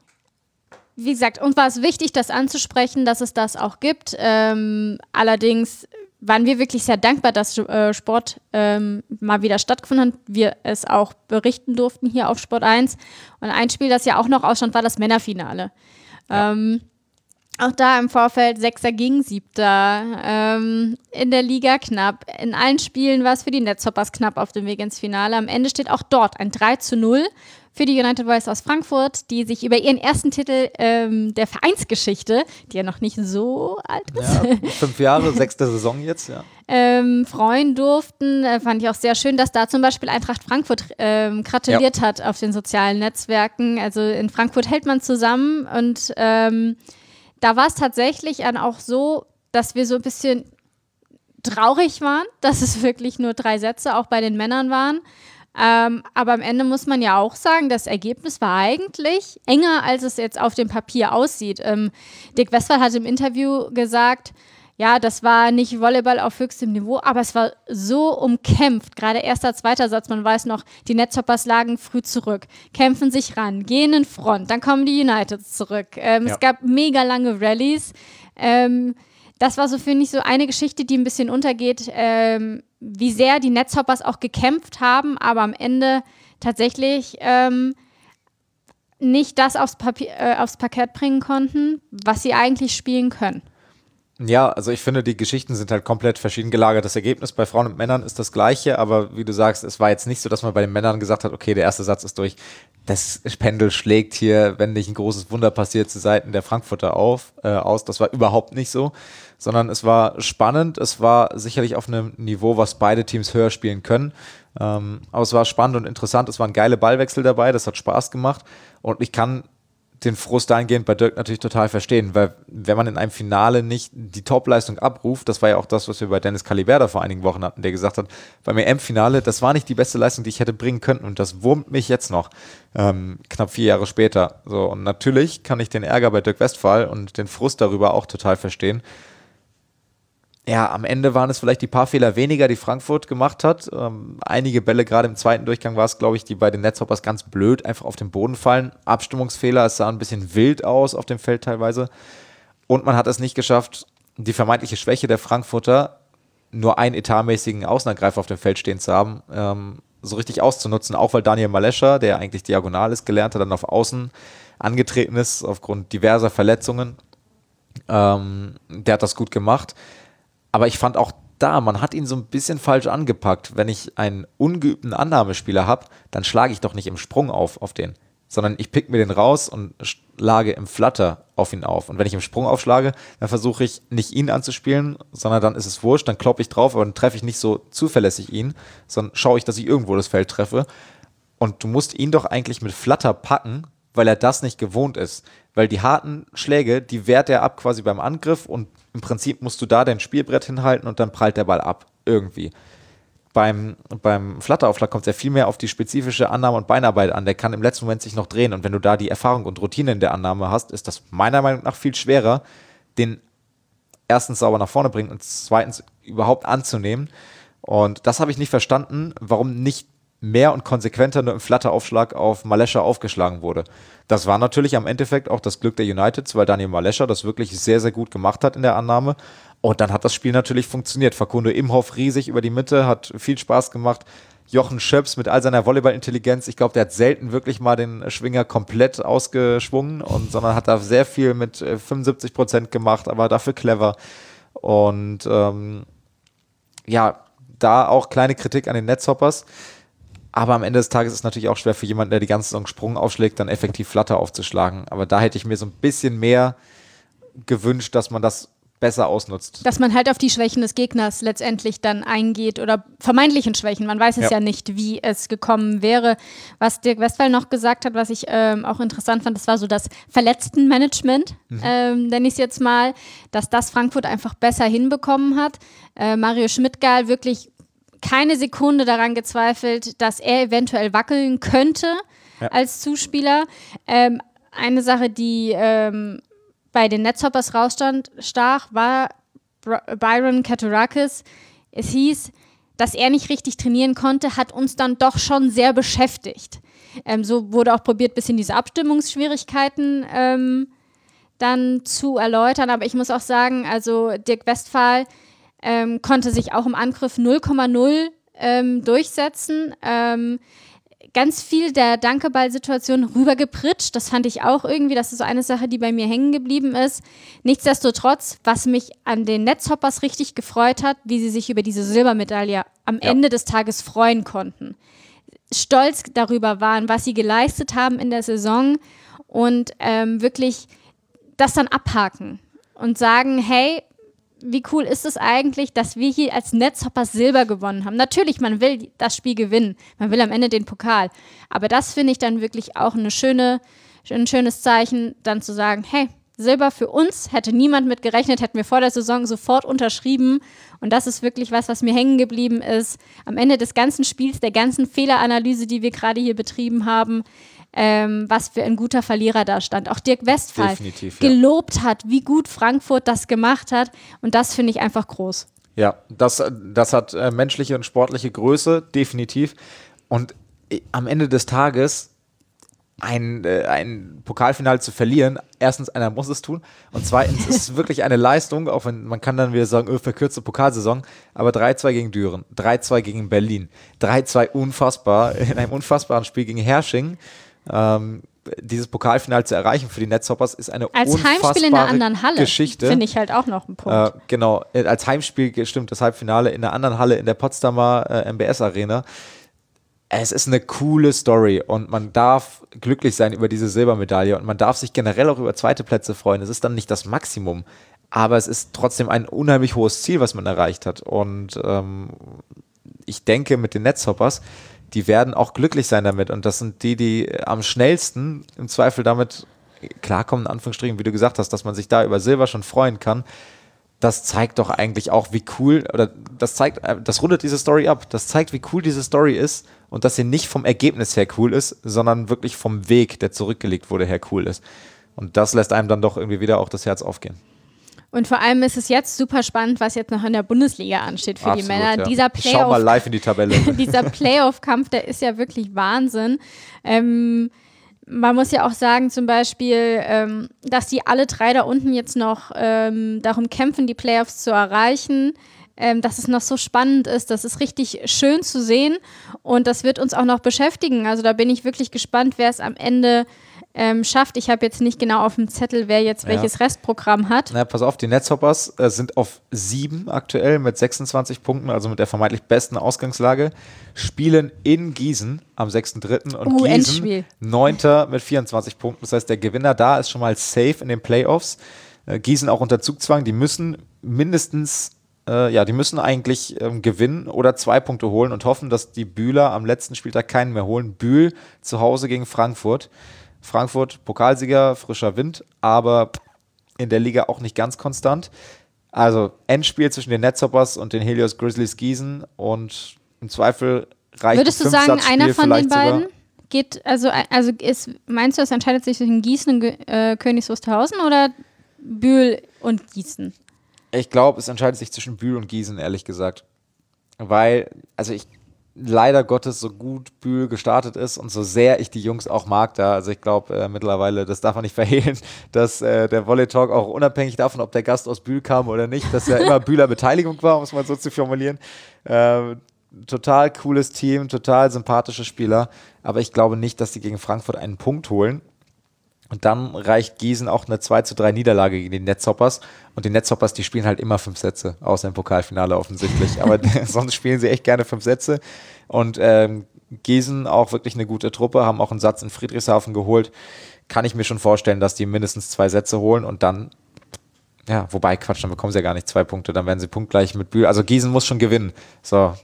wie gesagt, uns war es wichtig, das anzusprechen, dass es das auch gibt. Ähm, allerdings waren wir wirklich sehr dankbar, dass äh, Sport ähm, mal wieder stattgefunden hat. Wir es auch berichten durften hier auf Sport eins. Und ein Spiel, das ja auch noch ausstand, war das Männerfinale. Ja. Ähm, Auch da im Vorfeld Sechster gegen Siebter, ähm, in der Liga knapp. In allen Spielen war es für die Netzhoppers knapp auf dem Weg ins Finale. Am Ende steht auch dort ein drei zu null für die United Boys aus Frankfurt, die sich über ihren ersten Titel ähm, der Vereinsgeschichte, die ja noch nicht so alt ist, ja, fünf Jahre, sechste Saison jetzt, ja. Ähm, freuen durften. Äh, fand ich auch sehr schön, dass da zum Beispiel Eintracht Frankfurt ähm, gratuliert ja. hat auf den sozialen Netzwerken. Also in Frankfurt hält man zusammen und ähm, da war es tatsächlich dann auch so, dass wir so ein bisschen traurig waren, dass es wirklich nur drei Sätze auch bei den Männern waren. Ähm, aber am Ende muss man ja auch sagen, das Ergebnis war eigentlich enger, als es jetzt auf dem Papier aussieht. Ähm, Dick Westphal hat im Interview gesagt, ja, das war nicht Volleyball auf höchstem Niveau, aber es war so umkämpft. Gerade erster, zweiter Satz, man weiß noch, die Netzhoppers lagen früh zurück, kämpfen sich ran, gehen in Front, dann kommen die Uniteds zurück. Ähm, ja. Es gab mega lange Rallyes. Ähm, das war so, finde ich, so eine Geschichte, die ein bisschen untergeht, ähm, wie sehr die Netzhoppers auch gekämpft haben, aber am Ende tatsächlich ähm, nicht das aufs, Papier, äh, aufs Parkett bringen konnten, was sie eigentlich spielen können. Ja, also ich finde, die Geschichten sind halt komplett verschieden gelagert. Das Ergebnis bei Frauen und Männern ist das gleiche, aber wie du sagst, es war jetzt nicht so, dass man bei den Männern gesagt hat, okay, der erste Satz ist durch. Das Pendel schlägt hier, wenn nicht ein großes Wunder passiert, zu Seiten der Frankfurter auf, äh, aus. Das war überhaupt nicht so, sondern es war spannend. Es war sicherlich auf einem Niveau, was beide Teams höher spielen können. Ähm, aber es war spannend und interessant. Es waren geile Ballwechsel dabei. Das hat Spaß gemacht. Und ich kann den Frust dahingehend bei Dirk natürlich total verstehen, weil wenn man in einem Finale nicht die Topleistung abruft, das war ja auch das, was wir bei Dennis Caliberda vor einigen Wochen hatten, der gesagt hat, beim E M-Finale, das war nicht die beste Leistung, die ich hätte bringen können und das wurmt mich jetzt noch, ähm, knapp vier Jahre später. So, und natürlich kann ich den Ärger bei Dirk Westphal und den Frust darüber auch total verstehen. Ja, am Ende waren es vielleicht die paar Fehler weniger, die Frankfurt gemacht hat. Ähm, einige Bälle, gerade im zweiten Durchgang war es, glaube ich, die bei den Netzhoppers ganz blöd einfach auf den Boden fallen. Abstimmungsfehler, es sah ein bisschen wild aus auf dem Feld teilweise. Und man hat es nicht geschafft, die vermeintliche Schwäche der Frankfurter, nur einen etatmäßigen Außenangreifer auf dem Feld stehen zu haben, ähm, so richtig auszunutzen. Auch weil Daniel Malescher, der eigentlich diagonal ist, gelernt hat, dann auf Außen angetreten ist, aufgrund diverser Verletzungen. Ähm, der hat das gut gemacht. Aber ich fand auch da, man hat ihn so ein bisschen falsch angepackt. Wenn ich einen ungeübten Annahmespieler habe, dann schlage ich doch nicht im Sprung auf auf den, sondern ich pick mir den raus und schlage im Flutter auf ihn auf. Und wenn ich im Sprung aufschlage, dann versuche ich nicht ihn anzuspielen, sondern dann ist es wurscht, dann kloppe ich drauf, aber dann treffe ich nicht so zuverlässig ihn, sondern schaue ich, dass ich irgendwo das Feld treffe. Und du musst ihn doch eigentlich mit Flutter packen, weil er das nicht gewohnt ist. Weil die harten Schläge, die wehrt er ab quasi beim Angriff und im Prinzip musst du da dein Spielbrett hinhalten und dann prallt der Ball ab. Irgendwie. Beim, beim Flutteraufschlag kommt es ja viel mehr auf die spezifische Annahme und Beinarbeit an. Der kann im letzten Moment sich noch drehen. Und wenn du da die Erfahrung und Routine in der Annahme hast, ist das meiner Meinung nach viel schwerer, den erstens sauber nach vorne bringen und zweitens überhaupt anzunehmen. Und das habe ich nicht verstanden, warum nicht mehr und konsequenter nur im Flutteraufschlag auf Malescher aufgeschlagen wurde. Das war natürlich am Endeffekt auch das Glück der Uniteds, weil Daniel Malescher das wirklich sehr, sehr gut gemacht hat in der Annahme. Und dann hat das Spiel natürlich funktioniert. Facundo Imhoff riesig über die Mitte, hat viel Spaß gemacht. Jochen Schöps mit all seiner Volleyball-Intelligenz, ich glaube, der hat selten wirklich mal den Schwinger komplett ausgeschwungen, und, sondern hat da sehr viel mit fünfundsiebzig Prozent gemacht, aber dafür clever. Und ähm, ja, da auch kleine Kritik an den Netzhoppers. Aber am Ende des Tages ist es natürlich auch schwer für jemanden, der die ganze Saison Sprung aufschlägt, dann effektiv Flutter aufzuschlagen. Aber da hätte ich mir so ein bisschen mehr gewünscht, dass man das besser ausnutzt. Dass man halt auf die Schwächen des Gegners letztendlich dann eingeht oder vermeintlichen Schwächen. Man weiß es ja, ja nicht, wie es gekommen wäre. Was Dirk Westphal noch gesagt hat, was ich ähm, auch interessant fand, das war so das Verletztenmanagement, mhm. ähm, nenne ich es jetzt mal, dass das Frankfurt einfach besser hinbekommen hat. Äh, Mario Schmidtgal wirklich keine Sekunde daran gezweifelt, dass er eventuell wackeln könnte ja. als Zuspieler. Ähm, eine Sache, die ähm, bei den Netzhoppers rausstand, stach, war Byron Katurakis. Es hieß, dass er nicht richtig trainieren konnte, hat uns dann doch schon sehr beschäftigt. Ähm, so wurde auch probiert, ein bisschen diese Abstimmungsschwierigkeiten ähm, dann zu erläutern. Aber ich muss auch sagen, also Dirk Westphal Ähm, konnte sich auch im Angriff null Komma null ähm, durchsetzen. Ähm, ganz viel der Dankeball-Situation rübergepritscht. Das fand ich auch irgendwie, das ist so eine Sache, die bei mir hängen geblieben ist. Nichtsdestotrotz, was mich an den Netzhoppers richtig gefreut hat, wie sie sich über diese Silbermedaille am ja. Ende des Tages freuen konnten. Stolz darüber waren, was sie geleistet haben in der Saison und ähm, wirklich das dann abhaken und sagen, hey, wie cool ist es eigentlich, dass wir hier als Netzhoppers Silber gewonnen haben. Natürlich, man will das Spiel gewinnen. Man will am Ende den Pokal. Aber das finde ich dann wirklich auch eine schöne, ein schönes Zeichen, dann zu sagen, hey, Silber für uns, hätte niemand mit gerechnet, hätten wir vor der Saison sofort unterschrieben. Und das ist wirklich was, was mir hängen geblieben ist. Am Ende des ganzen Spiels, der ganzen Fehleranalyse, die wir gerade hier betrieben haben, Ähm, was für ein guter Verlierer da stand. Auch Dirk Westphal Definitiv, ja. gelobt hat, wie gut Frankfurt das gemacht hat. Und das finde ich einfach groß. Ja, das, das hat äh, menschliche und sportliche Größe, definitiv. Und äh, am Ende des Tages ein, äh, ein Pokalfinale zu verlieren, erstens, einer muss es tun, und zweitens ist es wirklich eine Leistung, auch wenn man kann dann wieder sagen, öh, verkürzte Pokalsaison, aber drei zwei gegen Düren, drei zwei gegen Berlin, drei zwei unfassbar, in einem unfassbaren Spiel gegen Hersching. Ähm, dieses Pokalfinale zu erreichen für die Netzhoppers ist eine als unfassbare Heimspiel in einer anderen Halle, Geschichte. Finde ich halt auch noch ein Punkt. Äh, genau, als Heimspiel stimmt das Halbfinale in einer anderen Halle in der Potsdamer äh, M B S-Arena. Es ist eine coole Story und man darf glücklich sein über diese Silbermedaille und man darf sich generell auch über zweite Plätze freuen. Es ist dann nicht das Maximum, aber es ist trotzdem ein unheimlich hohes Ziel, was man erreicht hat. Und ähm, ich denke, mit den Netzhoppers, die werden auch glücklich sein damit. Und das sind die, die am schnellsten im Zweifel damit klarkommen, in Anführungsstrichen, wie du gesagt hast, dass man sich da über Silber schon freuen kann. Das zeigt doch eigentlich auch, wie cool, oder das zeigt, das rundet diese Story ab. Das zeigt, wie cool diese Story ist und dass sie nicht vom Ergebnis her cool ist, sondern wirklich vom Weg, der zurückgelegt wurde, her cool ist. Und das lässt einem dann doch irgendwie wieder auch das Herz aufgehen. Und vor allem ist es jetzt super spannend, was jetzt noch in der Bundesliga ansteht für Absolut, die Männer. Ja. Dieser Playoff, Schau mal live in die Tabelle. dieser Playoff-Kampf, der ist ja wirklich Wahnsinn. Ähm, Man muss ja auch sagen, zum Beispiel, ähm, dass die alle drei da unten jetzt noch ähm, darum kämpfen, die Playoffs zu erreichen, ähm, dass es noch so spannend ist. Das ist richtig schön zu sehen und das wird uns auch noch beschäftigen. Also da bin ich wirklich gespannt, wer es am Ende ähm, schafft. Ich habe jetzt nicht genau auf dem Zettel, wer jetzt welches ja. Restprogramm hat. Na, pass auf, die Netzhoppers äh, sind auf sieben aktuell mit sechsundzwanzig Punkten, also mit der vermeintlich besten Ausgangslage, spielen in Gießen am sechsten dritten und Uh, Gießen Endspiel. neunter mit vierundzwanzig Punkten. Das heißt, der Gewinner da ist schon mal safe in den Playoffs. Äh, Gießen auch unter Zugzwang, die müssen mindestens, äh, ja, die müssen eigentlich ähm, gewinnen oder zwei Punkte holen und hoffen, dass die Bühler am letzten Spieltag keinen mehr holen. Bühl zu Hause gegen Frankfurt. Frankfurt, Pokalsieger, frischer Wind, aber in der Liga auch nicht ganz konstant. Also Endspiel zwischen den Netzhoppers und den Helios Grizzlies Gießen und im Zweifel reicht Würdest du ein sagen, Fünfsatzspiel einer von den vielleicht sogar. beiden geht, also, also ist, meinst du, es entscheidet sich zwischen Gießen und äh, Königs Wusterhausen oder Bühl und Gießen? Ich glaube, es entscheidet sich zwischen Bühl und Gießen, ehrlich gesagt. Weil, also ich leider Gottes so gut Bühl gestartet ist und so sehr ich die Jungs auch mag da. Also ich glaube äh, mittlerweile, das darf man nicht verhehlen, dass äh, der Volley Talk auch unabhängig davon, ob der Gast aus Bühl kam oder nicht, dass ja immer Bühler Beteiligung war, um es mal so zu formulieren. Äh, total cooles Team, total sympathische Spieler, aber ich glaube nicht, dass die gegen Frankfurt einen Punkt holen. Und dann reicht Gießen auch eine zwei zu drei Niederlage gegen die Netzhoppers. Und die Netzhoppers, die spielen halt immer fünf Sätze, außer im Pokalfinale offensichtlich. Aber sonst spielen sie echt gerne fünf Sätze. Und ähm, Gießen auch wirklich eine gute Truppe, haben auch einen Satz in Friedrichshafen geholt. Kann ich mir schon vorstellen, dass die mindestens zwei Sätze holen und dann, ja, wobei, Quatsch, dann bekommen sie ja gar nicht zwei Punkte, dann werden sie punktgleich mit Bühl. Also Gießen muss schon gewinnen. So.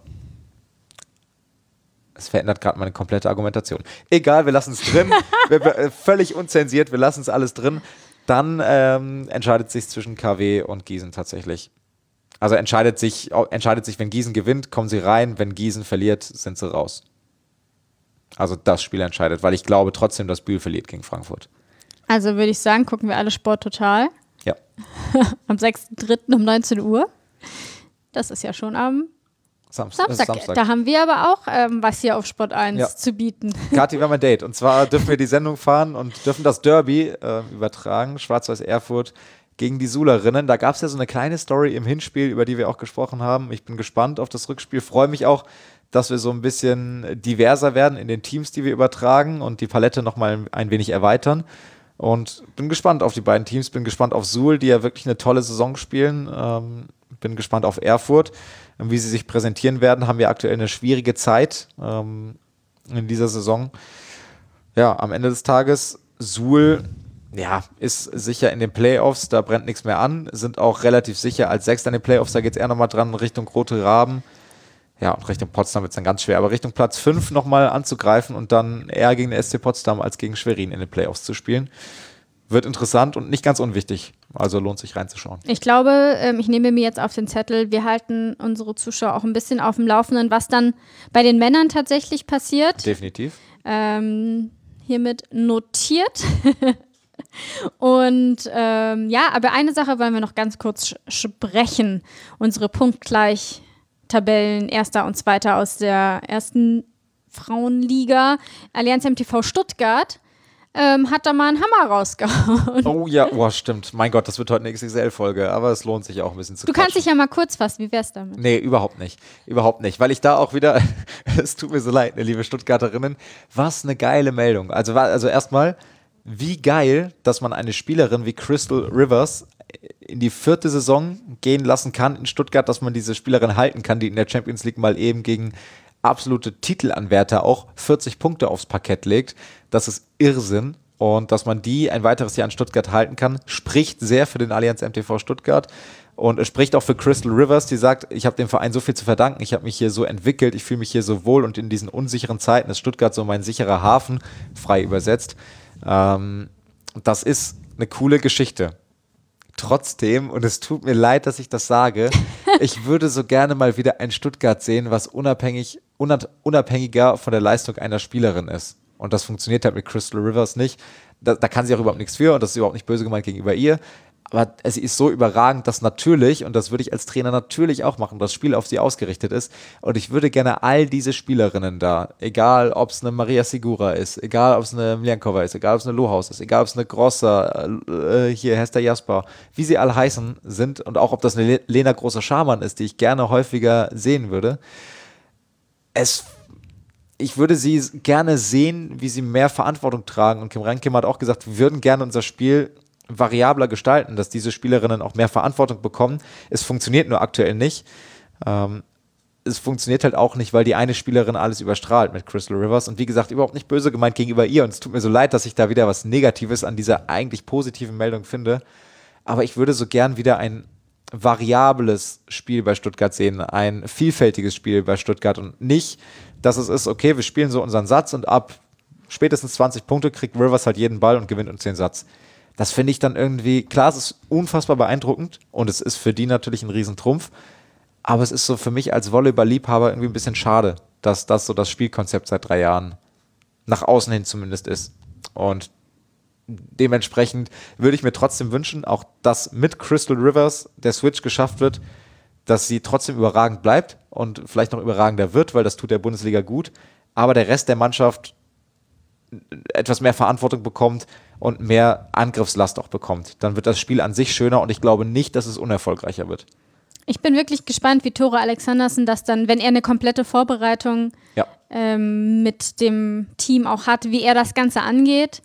Es verändert gerade meine komplette Argumentation. Egal, wir lassen es drin. wir, wir, völlig unzensiert, wir lassen es alles drin. Dann ähm, entscheidet sich zwischen K W und Gießen tatsächlich. Also entscheidet sich, entscheidet sich, wenn Gießen gewinnt, kommen sie rein. Wenn Gießen verliert, sind sie raus. Also das Spiel entscheidet, weil ich glaube trotzdem, dass Bühl verliert gegen Frankfurt. Also würde ich sagen, gucken wir alle Sport total. Ja. Am sechsten dritten um neunzehn Uhr. Das ist ja schon am Samstag. Samstag. Samstag. Da haben wir aber auch ähm, was hier auf Sport eins Ja. zu bieten. Kathi, wir haben ein Date. Und zwar dürfen wir die Sendung fahren und dürfen das Derby äh, übertragen. Schwarz-Weiß Erfurt gegen die Sulerinnen. Da gab es ja so eine kleine Story im Hinspiel, über die wir auch gesprochen haben. Ich bin gespannt auf das Rückspiel. Freue mich auch, dass wir so ein bisschen diverser werden in den Teams, die wir übertragen und die Palette nochmal ein wenig erweitern. Und bin gespannt auf die beiden Teams. Bin gespannt auf Suhl, die ja wirklich eine tolle Saison spielen. Ähm, bin gespannt auf Erfurt. Wie sie sich präsentieren werden, haben wir aktuell eine schwierige Zeit ähm, in dieser Saison. Ja, am Ende des Tages, Suhl ja, ist sicher in den Playoffs, da brennt nichts mehr an, sind auch relativ sicher als Sechster in den Playoffs, da geht es eher nochmal dran Richtung Rote Raben. Ja, und Richtung Potsdam wird es dann ganz schwer, aber Richtung Platz fünf nochmal anzugreifen und dann eher gegen den S C Potsdam als gegen Schwerin in den Playoffs zu spielen. Wird interessant und nicht ganz unwichtig. Also lohnt sich reinzuschauen. Ich glaube, ähm, ich nehme mir jetzt auf den Zettel, wir halten unsere Zuschauer auch ein bisschen auf dem Laufenden, was dann bei den Männern tatsächlich passiert. Definitiv. Ähm, hiermit notiert. Und ähm, ja, aber eine Sache wollen wir noch ganz kurz sch- sprechen. Unsere Punktgleich-Tabellen, Erster und Zweiter aus der ersten Frauenliga. Allianz M T V Stuttgart Ähm, hat da mal einen Hammer rausgehauen. Oh ja, oh, stimmt. Mein Gott, das wird heute eine X X L-Folge, aber es lohnt sich auch ein bisschen zu Du quatschen. kannst dich ja mal kurz fassen, wie wär's damit? Nee, überhaupt nicht. Überhaupt nicht. Weil ich da auch wieder, es tut mir so leid, ne, liebe Stuttgarterinnen, was eine geile Meldung. Also, also erstmal, wie geil, dass man eine Spielerin wie Crystal Rivers in die vierte Saison gehen lassen kann in Stuttgart, dass man diese Spielerin halten kann, die in der Champions League mal eben gegen absolute Titelanwärter auch vierzig Punkte aufs Parkett legt. Das ist Irrsinn. Und dass man die ein weiteres Jahr in Stuttgart halten kann, spricht sehr für den Allianz M T V Stuttgart. Und es spricht auch für Crystal Rivers, die sagt, ich habe dem Verein so viel zu verdanken, ich habe mich hier so entwickelt, ich fühle mich hier so wohl und in diesen unsicheren Zeiten ist Stuttgart so mein sicherer Hafen, frei übersetzt. Ähm, das ist eine coole Geschichte. Trotzdem, und es tut mir leid, dass ich das sage, ich würde so gerne mal wieder ein Stuttgart sehen, was unabhängig, unabhängiger von der Leistung einer Spielerin ist. Und das funktioniert halt mit Crystal Rivers nicht. Da, da kann sie auch überhaupt nichts für und das ist überhaupt nicht böse gemeint gegenüber ihr. Aber sie ist so überragend, dass natürlich, und das würde ich als Trainer natürlich auch machen, das Spiel auf sie ausgerichtet ist. Und ich würde gerne all diese Spielerinnen da, egal ob es eine Maria Segura ist, egal ob es eine Mljankova ist, egal ob es eine Lohaus ist, egal ob es eine Grosser, äh, hier Hester Jasper, wie sie alle heißen sind und auch ob das eine Le- Lena Großer-Schamann ist, die ich gerne häufiger sehen würde. Es Ich würde sie gerne sehen, wie sie mehr Verantwortung tragen. Und Kim Reinking hat auch gesagt, wir würden gerne unser Spiel variabler gestalten, dass diese Spielerinnen auch mehr Verantwortung bekommen. Es funktioniert nur aktuell nicht. Ähm, es funktioniert halt auch nicht, weil die eine Spielerin alles überstrahlt mit Crystal Rivers. Und wie gesagt, überhaupt nicht böse gemeint gegenüber ihr. Und es tut mir so leid, dass ich da wieder was Negatives an dieser eigentlich positiven Meldung finde. Aber ich würde so gern wieder ein variables Spiel bei Stuttgart sehen, ein vielfältiges Spiel bei Stuttgart und nicht, dass es ist, okay, wir spielen so unseren Satz und ab spätestens zwanzig Punkte kriegt Rivers halt jeden Ball und gewinnt uns den Satz. Das finde ich dann irgendwie, klar, es ist unfassbar beeindruckend und es ist für die natürlich ein Riesentrumpf, aber es ist so für mich als Volleyball-Liebhaber irgendwie ein bisschen schade, dass das so das Spielkonzept seit drei Jahren nach außen hin zumindest ist. Und dementsprechend würde ich mir trotzdem wünschen, auch dass mit Crystal Rivers der Switch geschafft wird, dass sie trotzdem überragend bleibt und vielleicht noch überragender wird, weil das tut der Bundesliga gut, aber der Rest der Mannschaft etwas mehr Verantwortung bekommt und mehr Angriffslast auch bekommt. Dann wird das Spiel an sich schöner und ich glaube nicht, dass es unerfolgreicher wird. Ich bin wirklich gespannt, wie Tore Alexandersen das dann, wenn er eine komplette Vorbereitung ja. ähm, mit dem Team auch hat, wie er das Ganze angeht.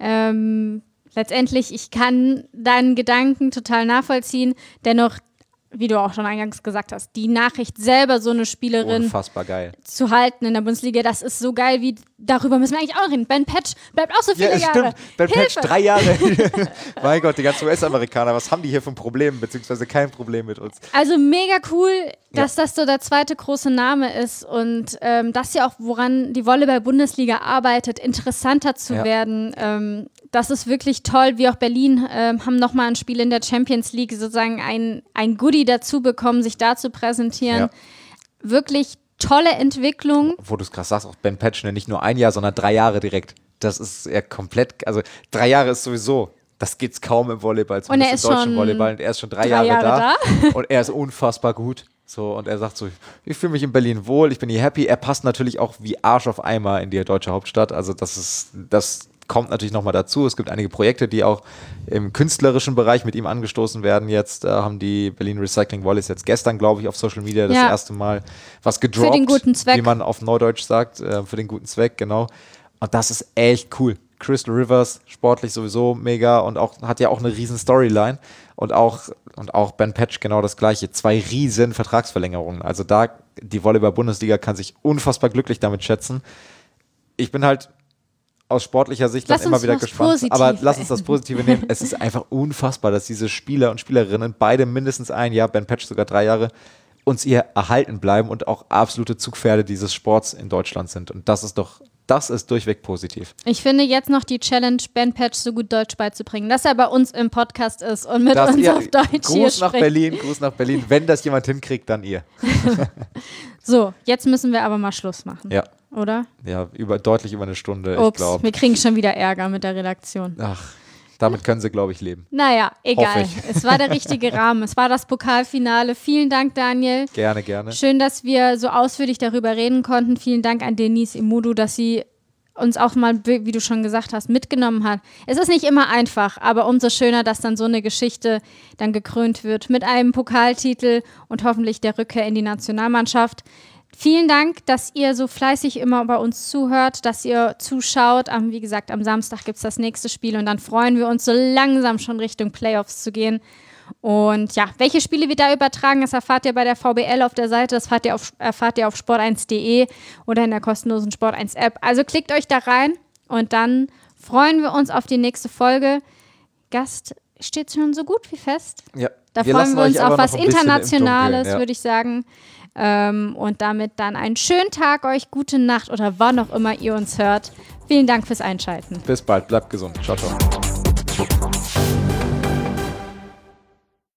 Ähm, letztendlich, ich kann deinen Gedanken total nachvollziehen, dennoch, wie du auch schon eingangs gesagt hast, die Nachricht selber, so eine Spielerin unfassbar geil zu halten in der Bundesliga, das ist so geil, wie darüber müssen wir eigentlich auch reden. Ben Patch bleibt auch so viele ja, Jahre. Stimmt. Ben Patch, drei Jahre. Mein Gott, die ganzen U S-Amerikaner, was haben die hier für ein Problem, beziehungsweise kein Problem mit uns. Also mega cool, dass ja. das so der zweite große Name ist und ähm, das ja auch, woran die Volleyball-Bundesliga arbeitet, interessanter zu ja. werden. Ähm, das ist wirklich toll, wie auch Berlin ähm, haben nochmal ein Spiel in der Champions League, sozusagen ein, ein Goodie dazu bekommen, sich da zu präsentieren. Ja. Wirklich tolle Entwicklung. Wo du es krass sagst, auch Ben Patch, nicht nur ein Jahr, sondern drei Jahre direkt. Das ist ja komplett, also drei Jahre ist sowieso, das geht's kaum im Volleyball, und er im ist deutschen schon Volleyball. Und er ist schon drei, drei Jahre, Jahre da, da. Und er ist unfassbar gut. So, und er sagt so, ich fühle mich in Berlin wohl, ich bin hier happy. Er passt natürlich auch wie Arsch auf Eimer in die deutsche Hauptstadt. Also das ist, das kommt natürlich nochmal dazu. Es gibt einige Projekte, die auch im künstlerischen Bereich mit ihm angestoßen werden. Jetzt äh, haben die Berlin Recycling Volleys jetzt gestern, glaube ich, auf Social Media das ja. erste Mal was gedroppt. Für den guten Zweck. Wie man auf Neudeutsch sagt, äh, für den guten Zweck, genau. Und das ist echt cool. Crystal Rivers, sportlich sowieso mega und auch hat ja auch eine riesen Storyline und auch, und auch Ben Patch genau das gleiche. Zwei riesen Vertragsverlängerungen. Also da, die Volleyball-Bundesliga kann sich unfassbar glücklich damit schätzen. Ich bin halt aus sportlicher Sicht lass dann immer wieder gespannt. Positiv. Aber lass uns das Positive nehmen. Es ist einfach unfassbar, dass diese Spieler und Spielerinnen beide mindestens ein Jahr, Ben Patch sogar drei Jahre, uns hier erhalten bleiben und auch absolute Zugpferde dieses Sports in Deutschland sind. Und das ist doch, das ist durchweg positiv. Ich finde jetzt noch die Challenge, Ben Patch so gut Deutsch beizubringen, dass er bei uns im Podcast ist und mit das uns ihr, auf Deutsch Gruß hier nach spricht. Berlin, Gruß nach Berlin. Wenn das jemand hinkriegt, dann ihr. So, jetzt müssen wir aber mal Schluss machen. Ja. Oder? Ja, über, deutlich über eine Stunde, Ups, ich glaube. wir kriegen schon wieder Ärger mit der Redaktion. Ach, damit können sie, glaube ich, leben. Naja, egal. ich. Es war der richtige Rahmen. Es war das Pokalfinale. Vielen Dank, Daniel. Gerne, gerne. Schön, dass wir so ausführlich darüber reden konnten. Vielen Dank an Denise Imudu, dass sie uns auch mal, wie du schon gesagt hast, mitgenommen hat. Es ist nicht immer einfach, aber umso schöner, dass dann so eine Geschichte dann gekrönt wird mit einem Pokaltitel und hoffentlich der Rückkehr in die Nationalmannschaft. Vielen Dank, dass ihr so fleißig immer bei uns zuhört, dass ihr zuschaut. Am, wie gesagt, am Samstag gibt es das nächste Spiel und dann freuen wir uns so langsam schon Richtung Playoffs zu gehen. Und ja, welche Spiele wir da übertragen, das erfahrt ihr bei der V B L auf der Seite, das erfahrt ihr auf, erfahrt ihr auf sport eins punkt de oder in der kostenlosen Sport eins App. Also klickt euch da rein und dann freuen wir uns auf die nächste Folge. Gast steht schon so gut wie fest. Ja, da wir freuen wir uns auf was Internationales, ja. würde ich sagen. Ähm, und damit dann einen schönen Tag euch, gute Nacht oder wann auch immer ihr uns hört. Vielen Dank fürs Einschalten. Bis bald, bleibt gesund. Ciao, ciao. Volley-Talk.